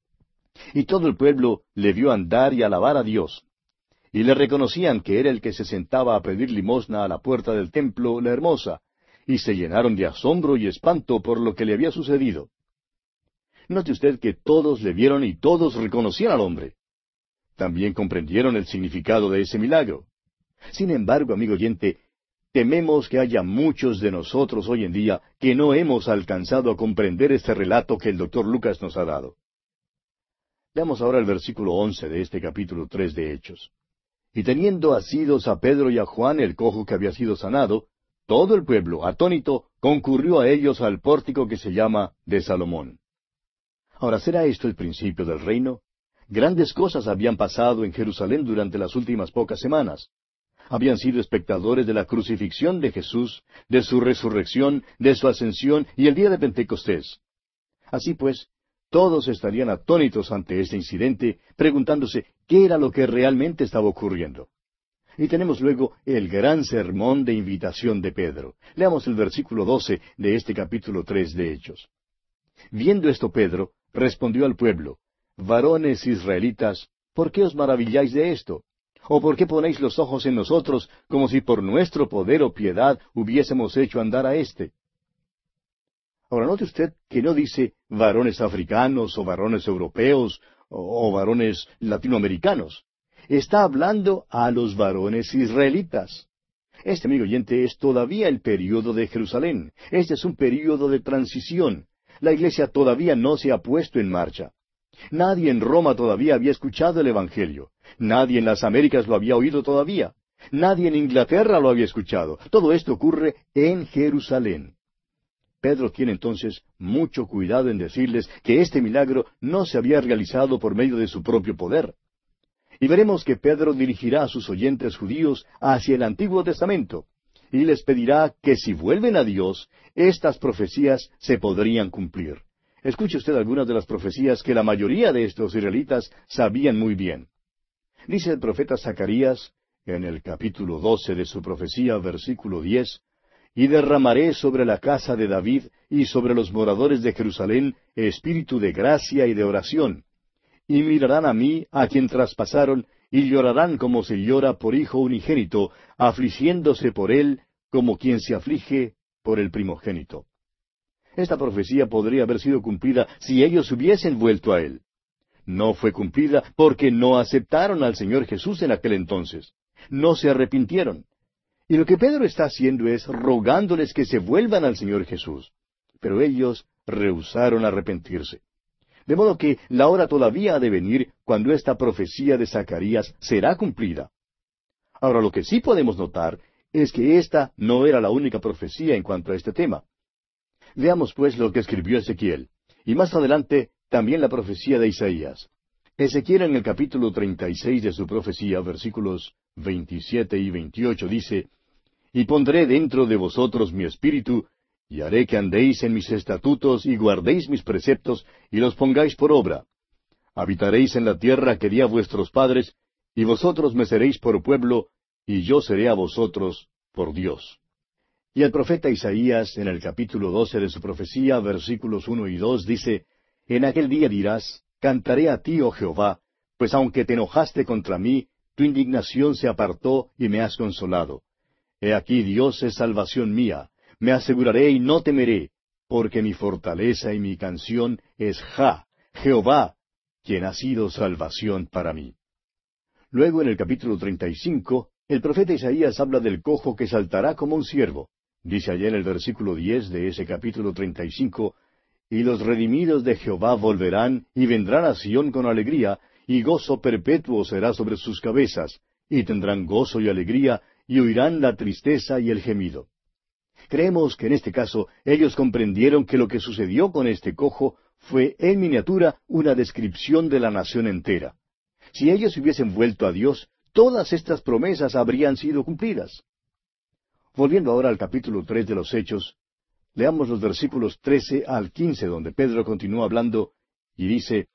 Y todo el pueblo le vio andar y alabar a Dios. Y le reconocían que era el que se sentaba a pedir limosna a la puerta del templo, la hermosa, y se llenaron de asombro y espanto por lo que le había sucedido. Note usted que todos le vieron y todos reconocían al hombre. también comprendieron el significado de ese milagro. Sin embargo, amigo oyente, tememos que haya muchos de nosotros hoy en día que no hemos alcanzado a comprender este relato que el doctor Lucas nos ha dado. Leamos ahora el versículo once de este capítulo tres de Hechos. Y teniendo asidos a Pedro y a Juan, el cojo que había sido sanado, todo el pueblo, atónito, concurrió a ellos al pórtico que se llama de Salomón. Ahora, ¿será esto el principio del reino? Grandes cosas habían pasado en Jerusalén durante las últimas pocas semanas. Habían sido espectadores de la crucifixión de Jesús, de su resurrección, de su ascensión y el día de Pentecostés. Así pues, todos estarían atónitos ante este incidente, preguntándose qué era lo que realmente estaba ocurriendo. Y tenemos luego el gran sermón de invitación de Pedro. Leamos el versículo doce de este capítulo tres de Hechos. Viendo esto Pedro, respondió al pueblo, Varones israelitas, ¿por qué os maravilláis de esto? ¿O por qué ponéis los ojos en nosotros, como si por nuestro poder o piedad hubiésemos hecho andar a éste? Ahora note usted que no dice varones africanos, o varones europeos, o, o varones latinoamericanos. Está hablando a los varones israelitas. Este, amigo oyente, es todavía el período de Jerusalén. Este es un período de transición. La iglesia todavía no se ha puesto en marcha. Nadie en Roma todavía había escuchado el Evangelio. Nadie en las Américas lo había oído todavía. Nadie en Inglaterra lo había escuchado. Todo esto ocurre en Jerusalén. Pedro tiene entonces mucho cuidado en decirles que este milagro no se había realizado por medio de su propio poder. Y veremos que Pedro dirigirá a sus oyentes judíos hacia el Antiguo Testamento, y les pedirá que si vuelven a Dios, estas profecías se podrían cumplir. Escuche usted algunas de las profecías que la mayoría de estos israelitas sabían muy bien. Dice el profeta Zacarías, en el capítulo doce de su profecía, versículo diez, Y derramaré sobre la casa de David y sobre los moradores de Jerusalén espíritu de gracia y de oración. Y mirarán a mí, a quien traspasaron, y llorarán como se llora por hijo unigénito, afligiéndose por él como quien se aflige por el primogénito. Esta profecía podría haber sido cumplida si ellos hubiesen vuelto a él. No fue cumplida porque no aceptaron al Señor Jesús en aquel entonces. No se arrepintieron. Y lo que Pedro está haciendo es rogándoles que se vuelvan al Señor Jesús. Pero ellos rehusaron arrepentirse. De modo que la hora todavía ha de venir cuando esta profecía de Zacarías será cumplida. Ahora, lo que sí podemos notar es que esta no era la única profecía en cuanto a este tema. Veamos pues lo que escribió Ezequiel. Y más adelante, también la profecía de Isaías. Ezequiel en el capítulo treinta y seis de su profecía, versículos veintisiete y veintiocho, dice, Y pondré dentro de vosotros mi espíritu, y haré que andéis en mis estatutos, y guardéis mis preceptos, y los pongáis por obra. Habitaréis en la tierra que di a vuestros padres, y vosotros me seréis por pueblo, y yo seré a vosotros por Dios. Y el profeta Isaías, en el capítulo doce de su profecía, versículos uno y dos, dice, En aquel día dirás, Cantaré a ti, oh Jehová, pues aunque te enojaste contra mí, tu indignación se apartó y me has consolado. He aquí Dios es salvación mía, me aseguraré y no temeré, porque mi fortaleza y mi canción es Ja, Jehová, quien ha sido salvación para mí. Luego en el capítulo treinta y cinco, el profeta Isaías habla del cojo que saltará como un ciervo. Dice allá en el versículo diez de ese capítulo treinta y cinco, Y los redimidos de Jehová volverán y vendrán a Sión con alegría, y gozo perpetuo será sobre sus cabezas, y tendrán gozo y alegría, y oirán la tristeza y el gemido. Creemos que en este caso ellos comprendieron que lo que sucedió con este cojo fue en miniatura una descripción de la nación entera. Si ellos hubiesen vuelto a Dios, todas estas promesas habrían sido cumplidas. Volviendo ahora al capítulo tres de los Hechos, leamos los versículos trece al quince, donde Pedro continúa hablando y dice,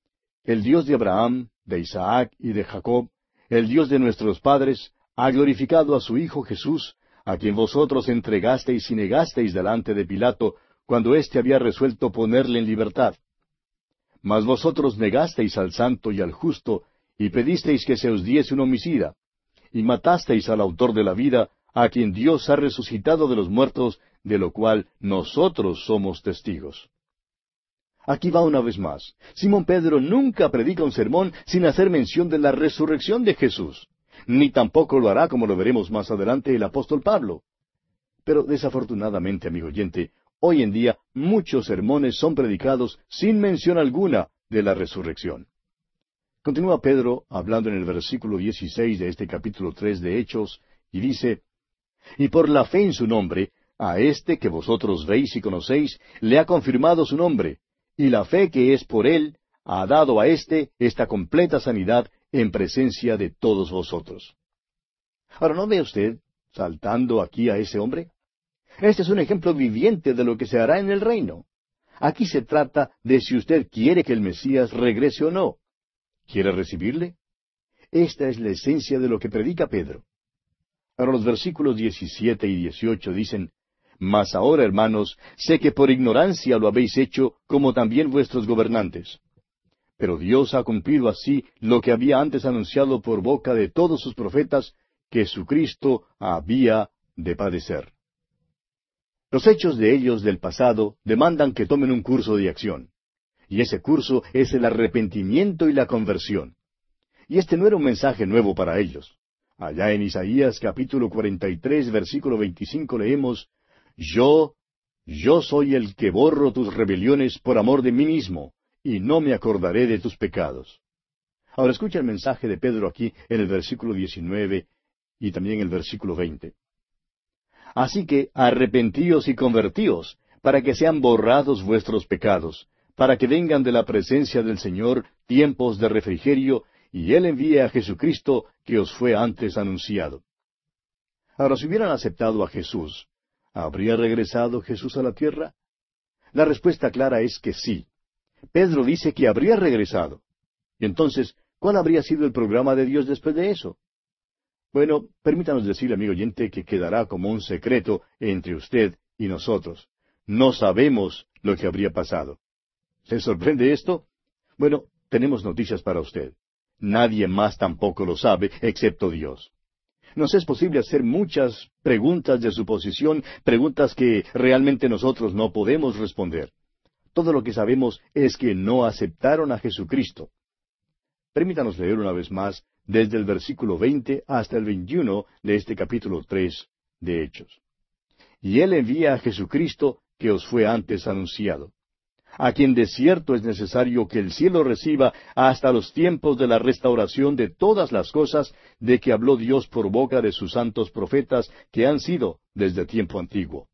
El Dios de Abraham, de Isaac y de Jacob, el Dios de nuestros padres, ha glorificado a su Hijo Jesús, a quien vosotros entregasteis y negasteis delante de Pilato, cuando éste había resuelto ponerle en libertad. Mas vosotros negasteis al santo y al justo, y pedisteis que se os diese un homicida, y matasteis al autor de la vida, a quien Dios ha resucitado de los muertos, de lo cual nosotros somos testigos. Aquí va una vez más. Simón Pedro nunca predica un sermón sin hacer mención de la resurrección de Jesús, ni tampoco lo hará, como lo veremos más adelante, el apóstol Pablo. Pero desafortunadamente, amigo oyente, hoy en día muchos sermones son predicados sin mención alguna de la resurrección. Continúa Pedro hablando en el versículo dieciséis de este capítulo tres de Hechos, y dice, «Y por la fe en su nombre, a este que vosotros veis y conocéis, le ha confirmado su nombre, y la fe que es por él ha dado a éste esta completa sanidad en presencia de todos vosotros». Ahora, ¿no ve usted saltando aquí a ese hombre? Este es un ejemplo viviente de lo que se hará en el reino. Aquí se trata de si usted quiere que el Mesías regrese o no. ¿Quiere recibirle? Esta es la esencia de lo que predica Pedro. Ahora los versículos diecisiete y dieciocho dicen, «Mas ahora, hermanos, sé que por ignorancia lo habéis hecho, como también vuestros gobernantes. Pero Dios ha cumplido así lo que había antes anunciado por boca de todos sus profetas, que Jesucristo había de padecer». Los hechos de ellos del pasado demandan que tomen un curso de acción. Y ese curso es el arrepentimiento y la conversión. Y este no era un mensaje nuevo para ellos. Allá en Isaías capítulo cuarenta y tres, versículo veinticinco leemos, «Yo, yo soy el que borro tus rebeliones por amor de mí mismo, y no me acordaré de tus pecados». Ahora escucha el mensaje de Pedro aquí en el versículo diecinueve y también el versículo veinte. «Así que arrepentíos y convertíos, para que sean borrados vuestros pecados, para que vengan de la presencia del Señor tiempos de refrigerio, y Él envíe a Jesucristo, que os fue antes anunciado». Ahora, si hubieran aceptado a Jesús, ¿habría regresado Jesús a la tierra? La respuesta clara es que sí. Pedro dice que habría regresado. Y entonces, ¿cuál habría sido el programa de Dios después de eso? Bueno, permítanos decir, amigo oyente, que quedará como un secreto entre usted y nosotros. No sabemos lo que habría pasado. ¿Se sorprende esto? Bueno, tenemos noticias para usted. Nadie más tampoco lo sabe, excepto Dios. Nos es posible hacer muchas preguntas de suposición, preguntas que realmente nosotros no podemos responder. Todo lo que sabemos es que no aceptaron a Jesucristo. Permítanos leer una vez más desde el versículo veinte hasta el veintiuno de este capítulo tres de Hechos. «Y Él envía a Jesucristo, que os fue antes anunciado, a quien de cierto es necesario que el cielo reciba hasta los tiempos de la restauración de todas las cosas de que habló Dios por boca de sus santos profetas que han sido desde tiempo antiguo».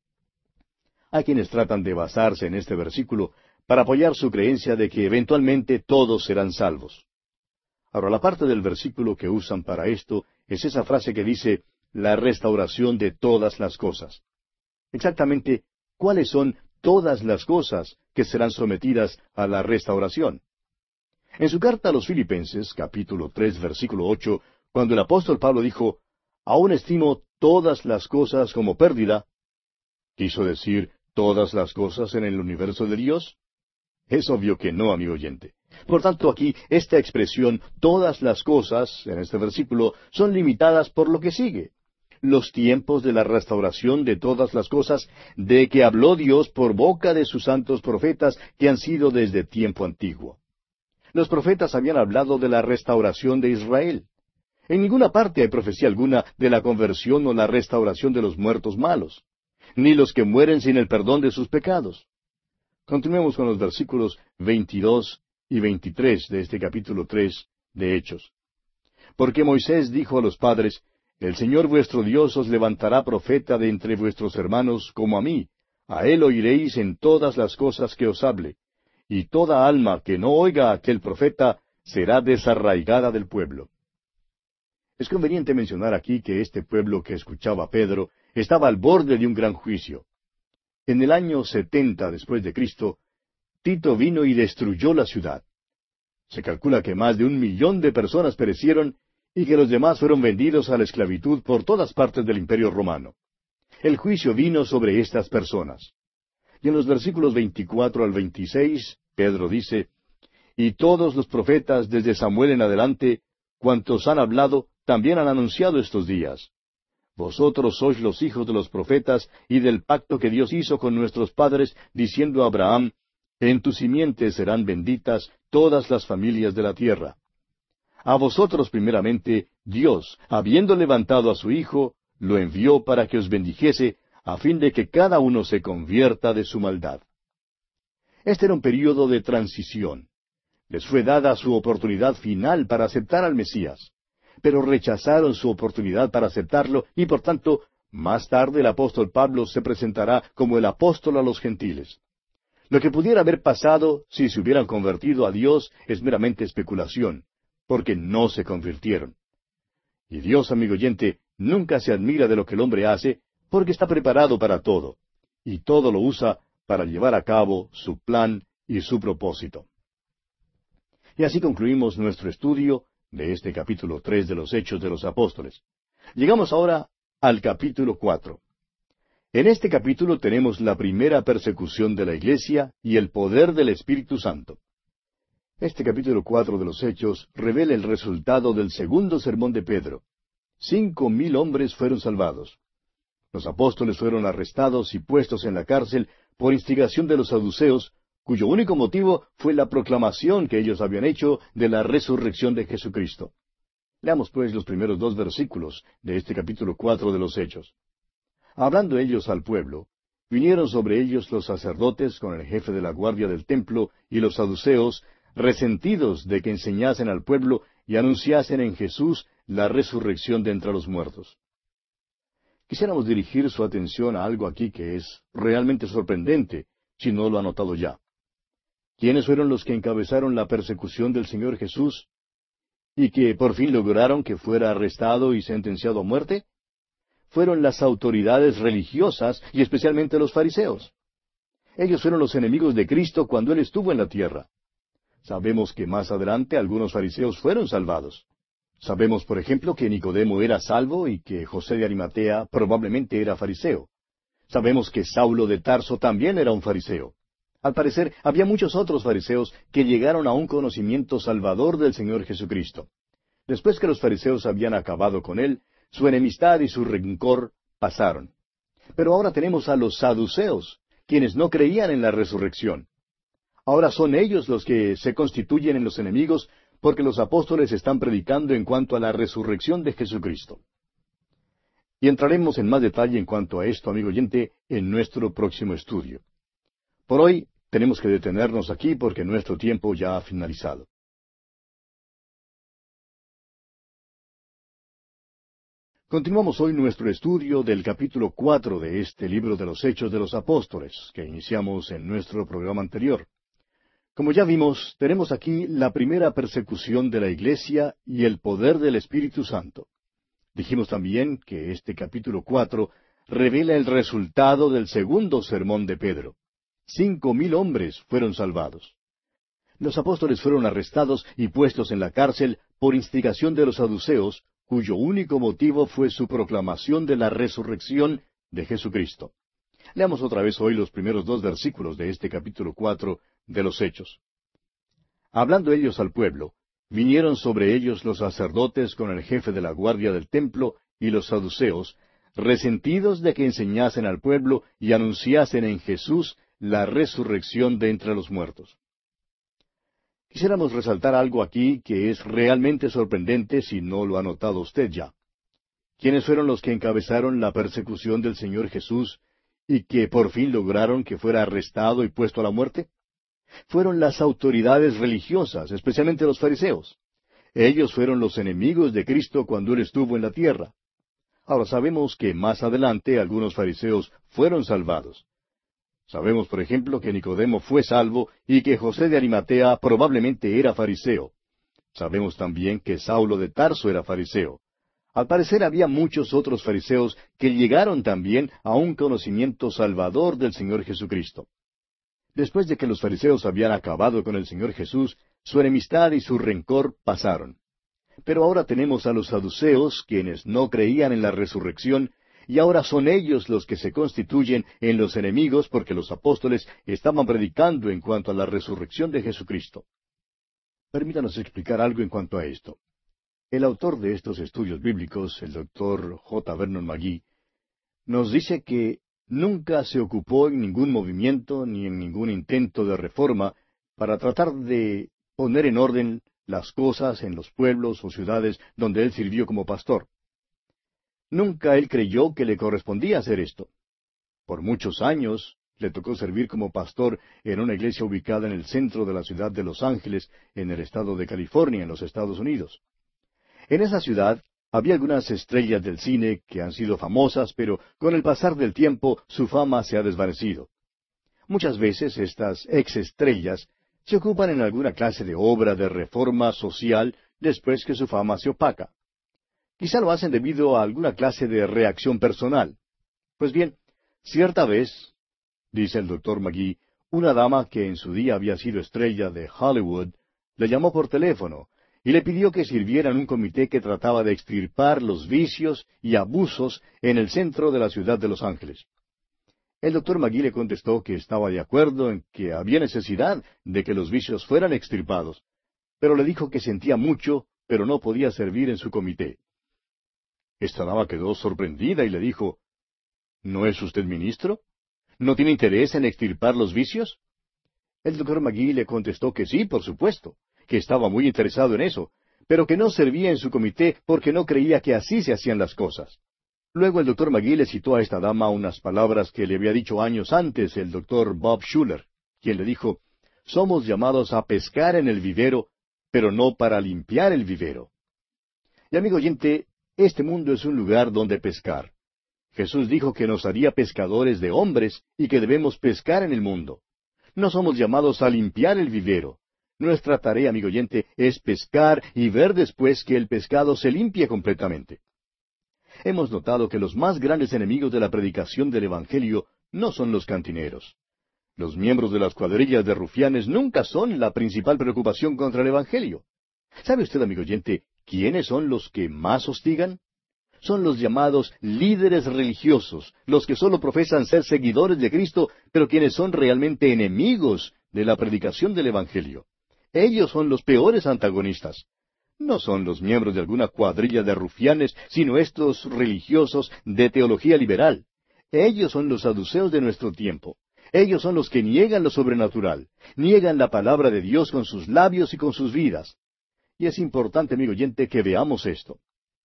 Hay quienes tratan de basarse en este versículo para apoyar su creencia de que eventualmente todos serán salvos. Ahora, la parte del versículo que usan para esto es esa frase que dice, «la restauración de todas las cosas». Exactamente, ¿cuáles son todas las cosas que serán sometidas a la restauración? En su carta a los Filipenses, capítulo tres, versículo ocho, cuando el apóstol Pablo dijo, «Aún estimo todas las cosas como pérdida», ¿quiso decir todas las cosas en el universo de Dios? Es obvio que no, amigo oyente. Por tanto, aquí, esta expresión, todas las cosas, en este versículo, son limitadas por lo que sigue. Los tiempos de la restauración de todas las cosas de que habló Dios por boca de sus santos profetas que han sido desde tiempo antiguo. Los profetas habían hablado de la restauración de Israel. En ninguna parte hay profecía alguna de la conversión o la restauración de los muertos malos, ni los que mueren sin el perdón de sus pecados. Continuemos con los versículos veintidós y veintitrés de este capítulo tres de Hechos. «Porque Moisés dijo a los padres, El Señor vuestro Dios os levantará profeta de entre vuestros hermanos como a mí, a él oiréis en todas las cosas que os hable, y toda alma que no oiga a aquel profeta será desarraigada del pueblo». Es conveniente mencionar aquí que este pueblo que escuchaba a Pedro estaba al borde de un gran juicio. En el año setenta después de Cristo, Tito vino y destruyó la ciudad. Se calcula que más de un millón de personas perecieron y que los demás fueron vendidos a la esclavitud por todas partes del Imperio Romano. El juicio vino sobre estas personas. Y en los versículos veinticuatro al veintiséis, Pedro dice, «Y todos los profetas desde Samuel en adelante, cuantos han hablado, también han anunciado estos días. Vosotros sois los hijos de los profetas y del pacto que Dios hizo con nuestros padres, diciendo a Abraham, En tu simiente serán benditas todas las familias de la tierra. A vosotros primeramente, Dios, habiendo levantado a su Hijo, lo envió para que os bendijese, a fin de que cada uno se convierta de su maldad. Este era un período de transición. Les fue dada su oportunidad final para aceptar al Mesías, pero rechazaron su oportunidad para aceptarlo y por tanto, más tarde el apóstol Pablo se presentará como el apóstol a los gentiles. Lo que pudiera haber pasado si se hubieran convertido a Dios es meramente especulación, porque no se convirtieron. Y Dios, amigo oyente, nunca se admira de lo que el hombre hace, porque está preparado para todo, y todo lo usa para llevar a cabo su plan y su propósito. Y así concluimos nuestro estudio de este capítulo tres de los Hechos de los Apóstoles. Llegamos ahora al capítulo cuatro. En este capítulo tenemos la primera persecución de la Iglesia y el poder del Espíritu Santo. Este capítulo cuatro de los Hechos revela el resultado del segundo sermón de Pedro. Cinco mil hombres fueron salvados. Los apóstoles fueron arrestados y puestos en la cárcel por instigación de los saduceos, cuyo único motivo fue la proclamación que ellos habían hecho de la resurrección de Jesucristo. Leamos pues los primeros dos versículos de este capítulo cuatro de los Hechos. Hablando ellos al pueblo, vinieron sobre ellos los sacerdotes con el jefe de la guardia del templo y los saduceos, resentidos de que enseñasen al pueblo y anunciasen en Jesús la resurrección de entre los muertos. Quisiéramos dirigir su atención a algo aquí que es realmente sorprendente, si no lo ha notado ya. ¿Quiénes fueron los que encabezaron la persecución del Señor Jesús y que por fin lograron que fuera arrestado y sentenciado a muerte? Fueron las autoridades religiosas y especialmente los fariseos. Ellos fueron los enemigos de Cristo cuando Él estuvo en la tierra. Sabemos que más adelante algunos fariseos fueron salvados. Sabemos, por ejemplo, que Nicodemo era salvo y que José de Arimatea probablemente era fariseo. Sabemos que Saulo de Tarso también era un fariseo. Al parecer, había muchos otros fariseos que llegaron a un conocimiento salvador del Señor Jesucristo. Después que los fariseos habían acabado con Él, su enemistad y su rencor pasaron. Pero ahora tenemos a los saduceos, quienes no creían en la resurrección. Ahora son ellos los que se constituyen en los enemigos porque los apóstoles están predicando en cuanto a la resurrección de Jesucristo. Y entraremos en más detalle en cuanto a esto, amigo oyente, en nuestro próximo estudio. Por hoy tenemos que detenernos aquí porque nuestro tiempo ya ha finalizado. Continuamos hoy nuestro estudio del capítulo cuatro de este libro de los Hechos de los Apóstoles, que iniciamos en nuestro programa anterior. Como ya vimos, tenemos aquí la primera persecución de la Iglesia y el poder del Espíritu Santo. Dijimos también que este capítulo cuatro revela el resultado del segundo sermón de Pedro. Cinco mil hombres fueron salvados. Los apóstoles fueron arrestados y puestos en la cárcel por instigación de los saduceos, cuyo único motivo fue su proclamación de la resurrección de Jesucristo. Leamos otra vez hoy los primeros dos versículos de este capítulo cuatro de los Hechos. Hablando ellos al pueblo, vinieron sobre ellos los sacerdotes con el jefe de la guardia del templo y los saduceos, resentidos de que enseñasen al pueblo y anunciasen en Jesús la resurrección de entre los muertos. Quisiéramos resaltar algo aquí que es realmente sorprendente si no lo ha notado usted ya. ¿Quiénes fueron los que encabezaron la persecución del Señor Jesús y que por fin lograron que fuera arrestado y puesto a la muerte? Fueron las autoridades religiosas, especialmente los fariseos. Ellos fueron los enemigos de Cristo cuando Él estuvo en la tierra. Ahora sabemos que más adelante algunos fariseos fueron salvados. Sabemos, por ejemplo, que Nicodemo fue salvo y que José de Arimatea probablemente era fariseo. Sabemos también que Saulo de Tarso era fariseo. Al parecer había muchos otros fariseos que llegaron también a un conocimiento salvador del Señor Jesucristo. Después de que los fariseos habían acabado con el Señor Jesús, su enemistad y su rencor pasaron. Pero ahora tenemos a los saduceos, quienes no creían en la resurrección, y ahora son ellos los que se constituyen en los enemigos porque los apóstoles estaban predicando en cuanto a la resurrección de Jesucristo. Permítanos explicar algo en cuanto a esto. El autor de estos estudios bíblicos, el doctor J. Vernon McGee, nos dice que nunca se ocupó en ningún movimiento ni en ningún intento de reforma para tratar de poner en orden las cosas en los pueblos o ciudades donde él sirvió como pastor. Nunca él creyó que le correspondía hacer esto. Por muchos años le tocó servir como pastor en una iglesia ubicada en el centro de la ciudad de Los Ángeles, en el estado de California, en los Estados Unidos. En esa ciudad había algunas estrellas del cine que han sido famosas, pero con el pasar del tiempo su fama se ha desvanecido. Muchas veces estas ex-estrellas se ocupan en alguna clase de obra de reforma social después que su fama se opaca. Quizá lo hacen debido a alguna clase de reacción personal. Pues bien, cierta vez, dice el doctor McGee, una dama que en su día había sido estrella de Hollywood, le llamó por teléfono y le pidió que sirviera en un comité que trataba de extirpar los vicios y abusos en el centro de la ciudad de Los Ángeles. El doctor McGee le contestó que estaba de acuerdo en que había necesidad de que los vicios fueran extirpados, pero le dijo que sentía mucho, pero no podía servir en su comité. Esta dama quedó sorprendida y le dijo, ¿no es usted ministro? ¿No tiene interés en extirpar los vicios? El doctor McGee le contestó que sí, por supuesto, que estaba muy interesado en eso, pero que no servía en su comité porque no creía que así se hacían las cosas. Luego el doctor McGee le citó a esta dama unas palabras que le había dicho años antes el doctor Bob Schuller, quien le dijo, somos llamados a pescar en el vivero, pero no para limpiar el vivero. Y amigo oyente, este mundo es un lugar donde pescar. Jesús dijo que nos haría pescadores de hombres y que debemos pescar en el mundo. No somos llamados a limpiar el vivero. Nuestra tarea, amigo oyente, es pescar y ver después que el pescado se limpie completamente. Hemos notado que los más grandes enemigos de la predicación del Evangelio no son los cantineros. Los miembros de las cuadrillas de rufianes nunca son la principal preocupación contra el Evangelio. ¿Sabe usted, amigo oyente, quiénes son los que más hostigan? Son los llamados líderes religiosos, los que solo profesan ser seguidores de Cristo, pero quienes son realmente enemigos de la predicación del Evangelio. Ellos son los peores antagonistas. No son los miembros de alguna cuadrilla de rufianes, sino estos religiosos de teología liberal. Ellos son los saduceos de nuestro tiempo. Ellos son los que niegan lo sobrenatural, niegan la palabra de Dios con sus labios y con sus vidas. Y es importante, amigo oyente, que veamos esto.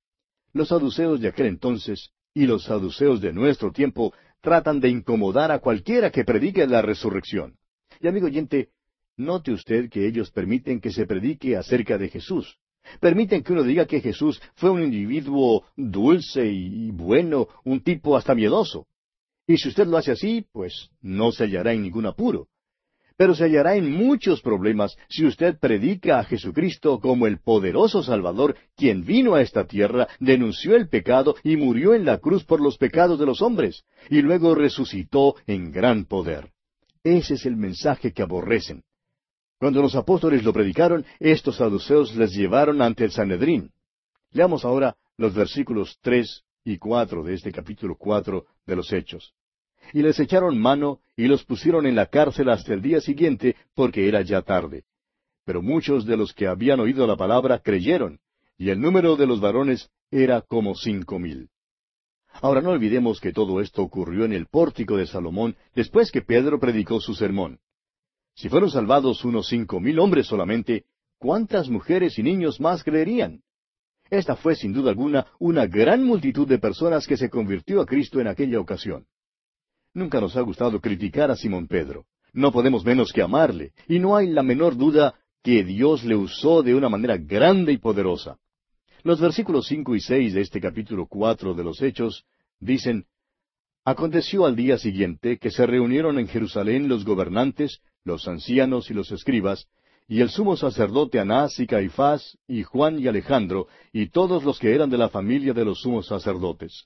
Los saduceos de aquel entonces y los saduceos de nuestro tiempo tratan de incomodar a cualquiera que predique la resurrección. Y amigo oyente, note usted que ellos permiten que se predique acerca de Jesús. Permiten que uno diga que Jesús fue un individuo dulce y bueno, un tipo hasta miedoso. Y si usted lo hace así, pues no se hallará en ningún apuro. Pero se hallará en muchos problemas si usted predica a Jesucristo como el poderoso Salvador, quien vino a esta tierra, denunció el pecado y murió en la cruz por los pecados de los hombres, y luego resucitó en gran poder. Ese es el mensaje que aborrecen. Cuando los apóstoles lo predicaron, estos saduceos les llevaron ante el Sanedrín. Leamos ahora los versículos tres y cuatro de este capítulo cuatro de los Hechos. Y les echaron mano y los pusieron en la cárcel hasta el día siguiente, porque era ya tarde. Pero muchos de los que habían oído la palabra creyeron, y el número de los varones era como cinco mil. Ahora no olvidemos que todo esto ocurrió en el pórtico de Salomón, después que Pedro predicó su sermón. Si fueron salvados unos cinco mil hombres solamente, ¿cuántas mujeres y niños más creerían? Esta fue, sin duda alguna, una gran multitud de personas que se convirtió a Cristo en aquella ocasión. Nunca nos ha gustado criticar a Simón Pedro. No podemos menos que amarle, y no hay la menor duda que Dios le usó de una manera grande y poderosa. Los versículos cinco y seis de este capítulo cuatro de los Hechos dicen, Aconteció al día siguiente que se reunieron en Jerusalén los gobernantes, los ancianos y los escribas, y el sumo sacerdote Anás y Caifás, y Juan y Alejandro, y todos los que eran de la familia de los sumos sacerdotes.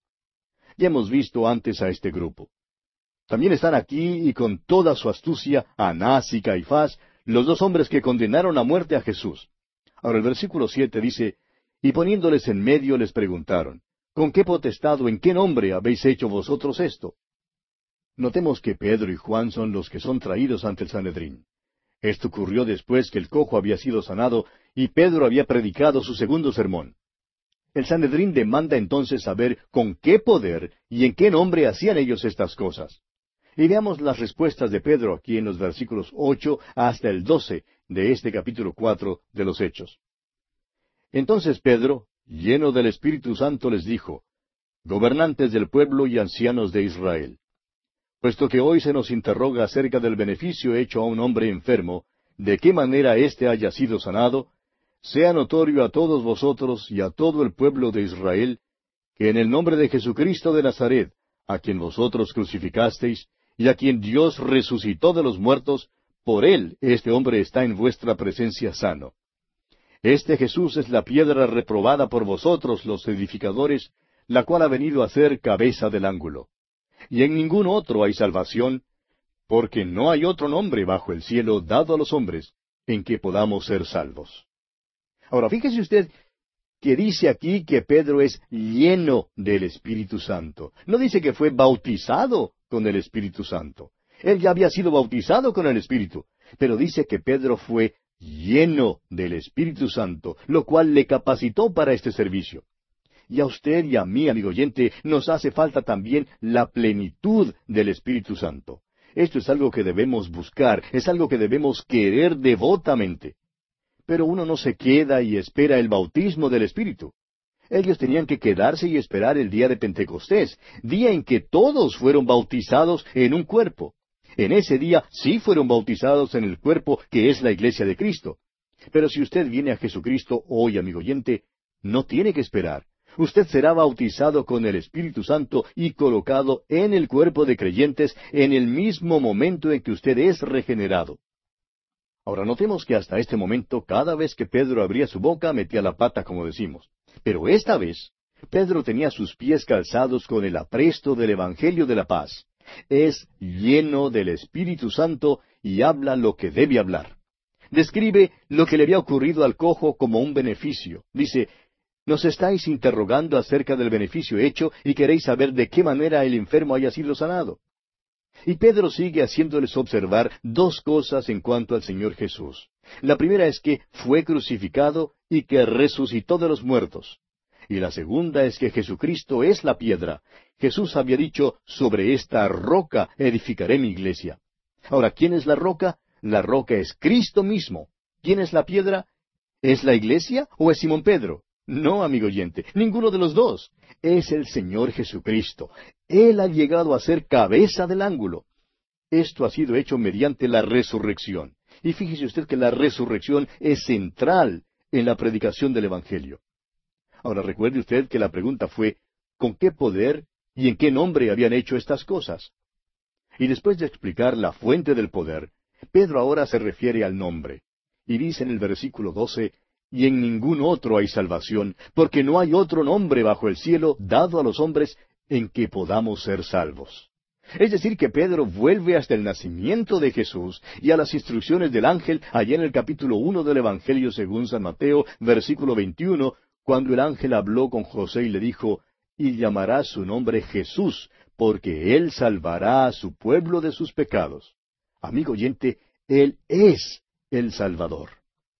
Ya hemos visto antes a este grupo. También están aquí y con toda su astucia Anás y Caifás, los dos hombres que condenaron a muerte a Jesús. Ahora el versículo siete dice, Y poniéndoles en medio les preguntaron, ¿con qué potestad o en qué nombre habéis hecho vosotros esto? Notemos que Pedro y Juan son los que son traídos ante el Sanedrín. Esto ocurrió después que el cojo había sido sanado y Pedro había predicado su segundo sermón. El Sanedrín demanda entonces saber con qué poder y en qué nombre hacían ellos estas cosas. Y veamos las respuestas de Pedro aquí en los versículos ocho hasta el doce de este capítulo cuatro de los Hechos. Entonces Pedro, lleno del Espíritu Santo, les dijo: Gobernantes del pueblo y ancianos de Israel, puesto que hoy se nos interroga acerca del beneficio hecho a un hombre enfermo, de qué manera éste haya sido sanado, sea notorio a todos vosotros y a todo el pueblo de Israel, que en el nombre de Jesucristo de Nazaret, a quien vosotros crucificasteis, y a quien Dios resucitó de los muertos, por él este hombre está en vuestra presencia sano. Este Jesús es la piedra reprobada por vosotros los edificadores, la cual ha venido a ser cabeza del ángulo. Y en ningún otro hay salvación, porque no hay otro nombre bajo el cielo dado a los hombres en que podamos ser salvos. Ahora, fíjese usted que dice aquí que Pedro es lleno del Espíritu Santo. No dice que fue bautizado con el Espíritu Santo. Él ya había sido bautizado con el Espíritu, pero dice que Pedro fue lleno del Espíritu Santo, lo cual le capacitó para este servicio. Y a usted y a mí, amigo oyente, nos hace falta también la plenitud del Espíritu Santo. Esto es algo que debemos buscar, es algo que debemos querer devotamente. Pero uno no se queda y espera el bautismo del Espíritu. Ellos tenían que quedarse y esperar el día de Pentecostés, día en que todos fueron bautizados en un cuerpo. En ese día sí fueron bautizados en el cuerpo que es la iglesia de Cristo. Pero si usted viene a Jesucristo hoy, amigo oyente, no tiene que esperar. Usted será bautizado con el Espíritu Santo y colocado en el cuerpo de creyentes en el mismo momento en que usted es regenerado. Ahora notemos que hasta este momento, cada vez que Pedro abría su boca, metía la pata, como decimos. Pero esta vez, Pedro tenía sus pies calzados con el apresto del Evangelio de la paz. Es lleno del Espíritu Santo y habla lo que debe hablar. Describe lo que le había ocurrido al cojo como un beneficio. Dice: nos estáis interrogando acerca del beneficio hecho y queréis saber de qué manera el enfermo haya sido sanado. Y Pedro sigue haciéndoles observar dos cosas en cuanto al Señor Jesús. La primera es que fue crucificado y que resucitó de los muertos. Y la segunda es que Jesucristo es la piedra. Jesús había dicho: sobre esta roca edificaré mi iglesia. Ahora, ¿quién es la roca? La roca es Cristo mismo. ¿Quién es la piedra? ¿Es la iglesia o es Simón Pedro? No, amigo oyente, ninguno de los dos. Es el Señor Jesucristo. Él ha llegado a ser cabeza del ángulo. Esto ha sido hecho mediante la resurrección. Y fíjese usted que la resurrección es central en la predicación del Evangelio. Ahora recuerde usted que la pregunta fue: ¿con qué poder y en qué nombre habían hecho estas cosas? Y después de explicar la fuente del poder, Pedro ahora se refiere al nombre. Y dice en el versículo doce: y en ningún otro hay salvación, porque no hay otro nombre bajo el cielo dado a los hombres en que podamos ser salvos. Es decir, que Pedro vuelve hasta el nacimiento de Jesús y a las instrucciones del ángel allá en el capítulo uno del Evangelio según San Mateo, versículo veintiuno, cuando el ángel habló con José y le dijo: y llamará su nombre Jesús, porque él salvará a su pueblo de sus pecados. Amigo oyente, él es el Salvador.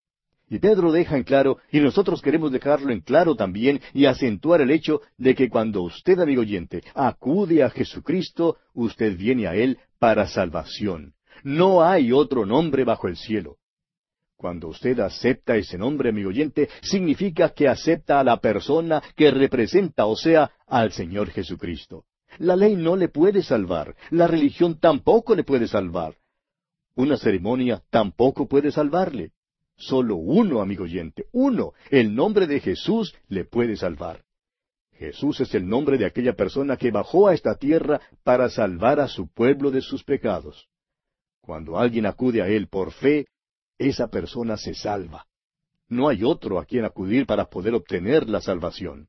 Y Pedro deja en claro, y nosotros queremos dejarlo en claro también, y acentuar el hecho de que cuando usted, amigo oyente, acude a Jesucristo, usted viene a Él para salvación. No hay otro nombre bajo el cielo. Cuando usted acepta ese nombre, amigo oyente, significa que acepta a la persona que representa, o sea, al Señor Jesucristo. La ley no le puede salvar, la religión tampoco le puede salvar. Una ceremonia tampoco puede salvarle. Solo uno, amigo oyente, uno, el nombre de Jesús le puede salvar. Jesús es el nombre de aquella persona que bajó a esta tierra para salvar a su pueblo de sus pecados. Cuando alguien acude a Él por fe, esa persona se salva. No hay otro a quien acudir para poder obtener la salvación.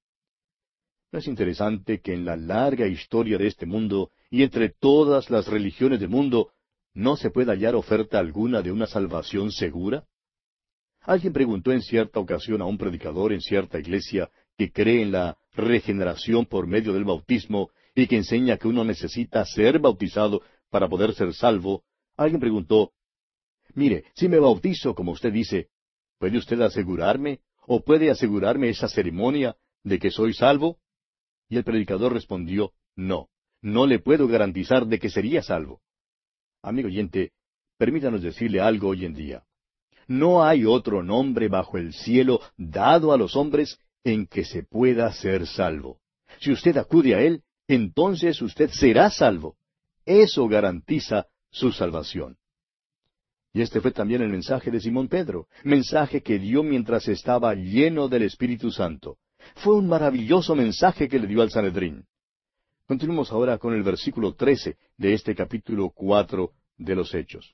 ¿No es interesante que en la larga historia de este mundo y entre todas las religiones del mundo no se pueda hallar oferta alguna de una salvación segura? Alguien preguntó en cierta ocasión a un predicador en cierta iglesia que cree en la regeneración por medio del bautismo y que enseña que uno necesita ser bautizado para poder ser salvo. Alguien preguntó: mire, si me bautizo como usted dice, ¿puede usted asegurarme o puede asegurarme esa ceremonia de que soy salvo? Y el predicador respondió, no, no le puedo garantizar de que sería salvo. Amigo oyente, permítanos decirle algo hoy en día. No hay otro nombre bajo el cielo dado a los hombres en que se pueda ser salvo. Si usted acude a Él, entonces usted será salvo. Eso garantiza su salvación. Y este fue también el mensaje de Simón Pedro, mensaje que dio mientras estaba lleno del Espíritu Santo. Fue un maravilloso mensaje que le dio al Sanedrín. Continuemos ahora con el versículo trece de este capítulo cuatro de los Hechos.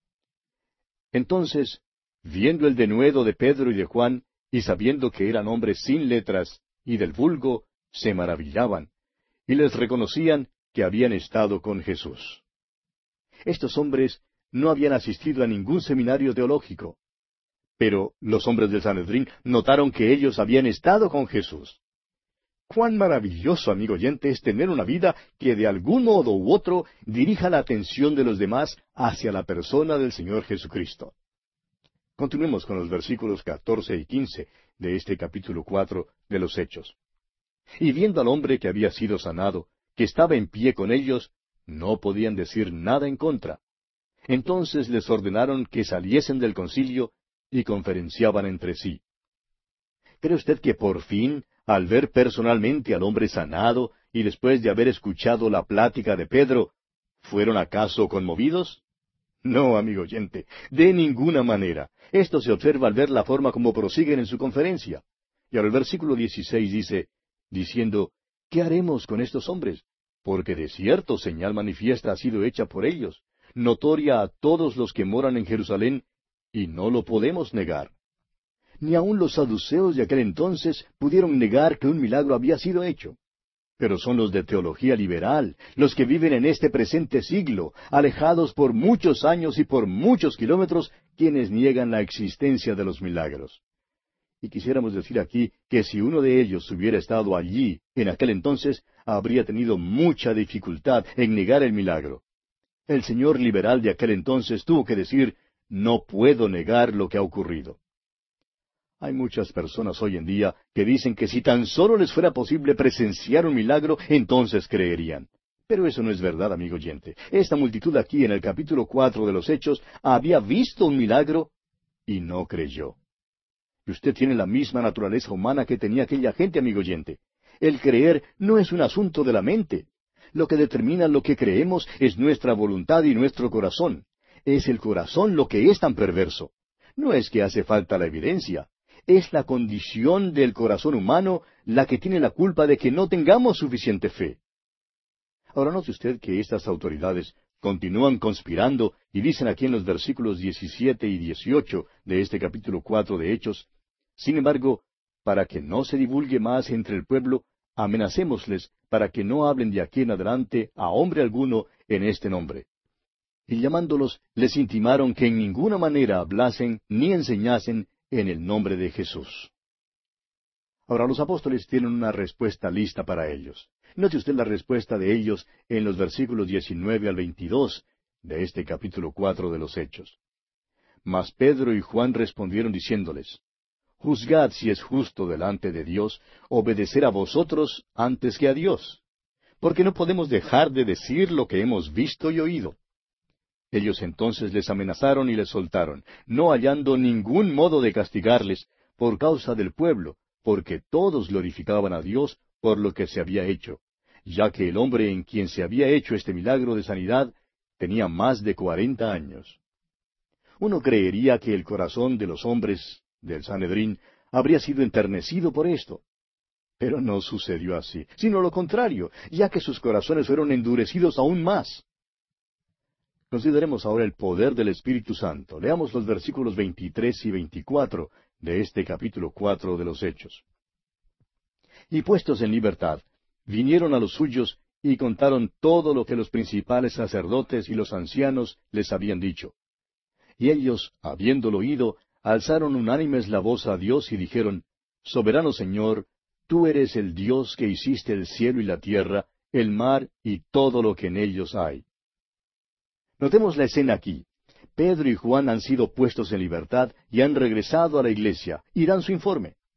Entonces, viendo el denuedo de Pedro y de Juan, y sabiendo que eran hombres sin letras, y del vulgo, se maravillaban, y les reconocían que habían estado con Jesús. Estos hombres no habían asistido a ningún seminario teológico, pero los hombres del Sanedrín notaron que ellos habían estado con Jesús. Cuán maravilloso, amigo oyente, es tener una vida que de algún modo u otro dirija la atención de los demás hacia la persona del Señor Jesucristo. Continuemos con los versículos catorce y quince de este capítulo cuatro de los Hechos. Y viendo al hombre que había sido sanado, que estaba en pie con ellos, no podían decir nada en contra. Entonces les ordenaron que saliesen del concilio y conferenciaban entre sí. ¿Cree usted que por fin, al ver personalmente al hombre sanado y después de haber escuchado la plática de Pedro, fueron acaso conmovidos? No, amigo oyente, de ninguna manera. Esto se observa al ver la forma como prosiguen en su conferencia. Y ahora el versículo dieciséis dice, diciendo, ¿qué haremos con estos hombres? Porque de cierto señal manifiesta ha sido hecha por ellos, notoria a todos los que moran en Jerusalén, y no lo podemos negar. Ni aun los saduceos de aquel entonces pudieron negar que un milagro había sido hecho. Pero son los de teología liberal, los que viven en este presente siglo, alejados por muchos años y por muchos kilómetros, quienes niegan la existencia de los milagros. Y quisiéramos decir aquí que si uno de ellos hubiera estado allí en aquel entonces, habría tenido mucha dificultad en negar el milagro. El señor liberal de aquel entonces tuvo que decir, no puedo negar lo que ha ocurrido. Hay muchas personas hoy en día que dicen que si tan solo les fuera posible presenciar un milagro, entonces creerían. Pero eso no es verdad, amigo oyente. Esta multitud aquí en el capítulo cuatro de los Hechos había visto un milagro y no creyó. Y usted tiene la misma naturaleza humana que tenía aquella gente, amigo oyente. El creer no es un asunto de la mente. Lo que determina lo que creemos es nuestra voluntad y nuestro corazón. Es el corazón lo que es tan perverso. No es que hace falta la evidencia. Es la condición del corazón humano la que tiene la culpa de que no tengamos suficiente fe. Ahora note usted que estas autoridades continúan conspirando y dicen aquí en los versículos diecisiete y dieciocho de este capítulo cuatro de Hechos, sin embargo, para que no se divulgue más entre el pueblo, amenacémosles para que no hablen de aquí en adelante a hombre alguno en este nombre. Y llamándolos, les intimaron que en ninguna manera hablasen ni enseñasen en el nombre de Jesús. Ahora los apóstoles tienen una respuesta lista para ellos. Note usted la respuesta de ellos en los versículos diecinueve al veintidós de este capítulo cuatro de los Hechos. Mas Pedro y Juan respondieron diciéndoles, Juzgad si es justo delante de Dios obedecer a vosotros antes que a Dios, porque no podemos dejar de decir lo que hemos visto y oído. Ellos entonces les amenazaron y les soltaron, no hallando ningún modo de castigarles por causa del pueblo, porque todos glorificaban a Dios por lo que se había hecho, ya que el hombre en quien se había hecho este milagro de sanidad tenía más de cuarenta años. Uno creería que el corazón de los hombres del Sanedrín habría sido enternecido por esto. Pero no sucedió así, sino lo contrario, ya que sus corazones fueron endurecidos aún más. Consideremos ahora el poder del Espíritu Santo. Leamos los versículos veintitrés y veinticuatro de este capítulo cuatro de los Hechos. Y puestos en libertad, vinieron a los suyos y contaron todo lo que los principales sacerdotes y los ancianos les habían dicho. Y ellos, habiéndolo oído, alzaron unánimes la voz a Dios y dijeron, Soberano Señor, tú eres el Dios que hiciste el cielo y la tierra, el mar y todo lo que en ellos hay. Notemos la escena aquí. Pedro y Juan han sido puestos en libertad y han regresado a la iglesia y dan su informe.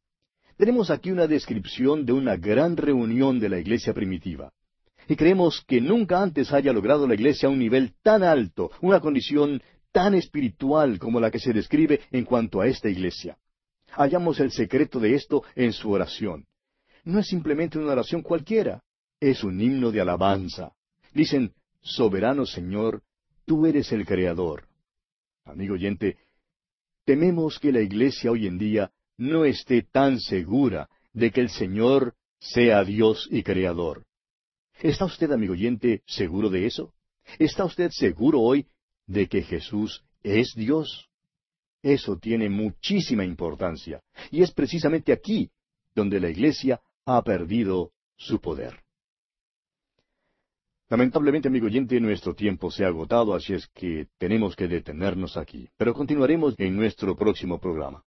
Tenemos aquí una descripción de una gran reunión de la iglesia primitiva. Y creemos que nunca antes haya logrado la iglesia un nivel tan alto, una condición tan espiritual como la que se describe en cuanto a esta iglesia. Hallamos el secreto de esto en su oración. No es simplemente una oración cualquiera, es un himno de alabanza. Dicen, soberano Señor, tú eres el Creador. Amigo oyente, tememos que la iglesia hoy en día no esté tan segura de que el Señor sea Dios y Creador. ¿Está usted, amigo oyente, seguro de eso? ¿Está usted seguro hoy de que Jesús es Dios? Eso tiene muchísima importancia, y es precisamente aquí donde la iglesia ha perdido su poder. Lamentablemente, amigo oyente, nuestro tiempo se ha agotado, así es que tenemos que detenernos aquí, pero continuaremos en nuestro próximo programa.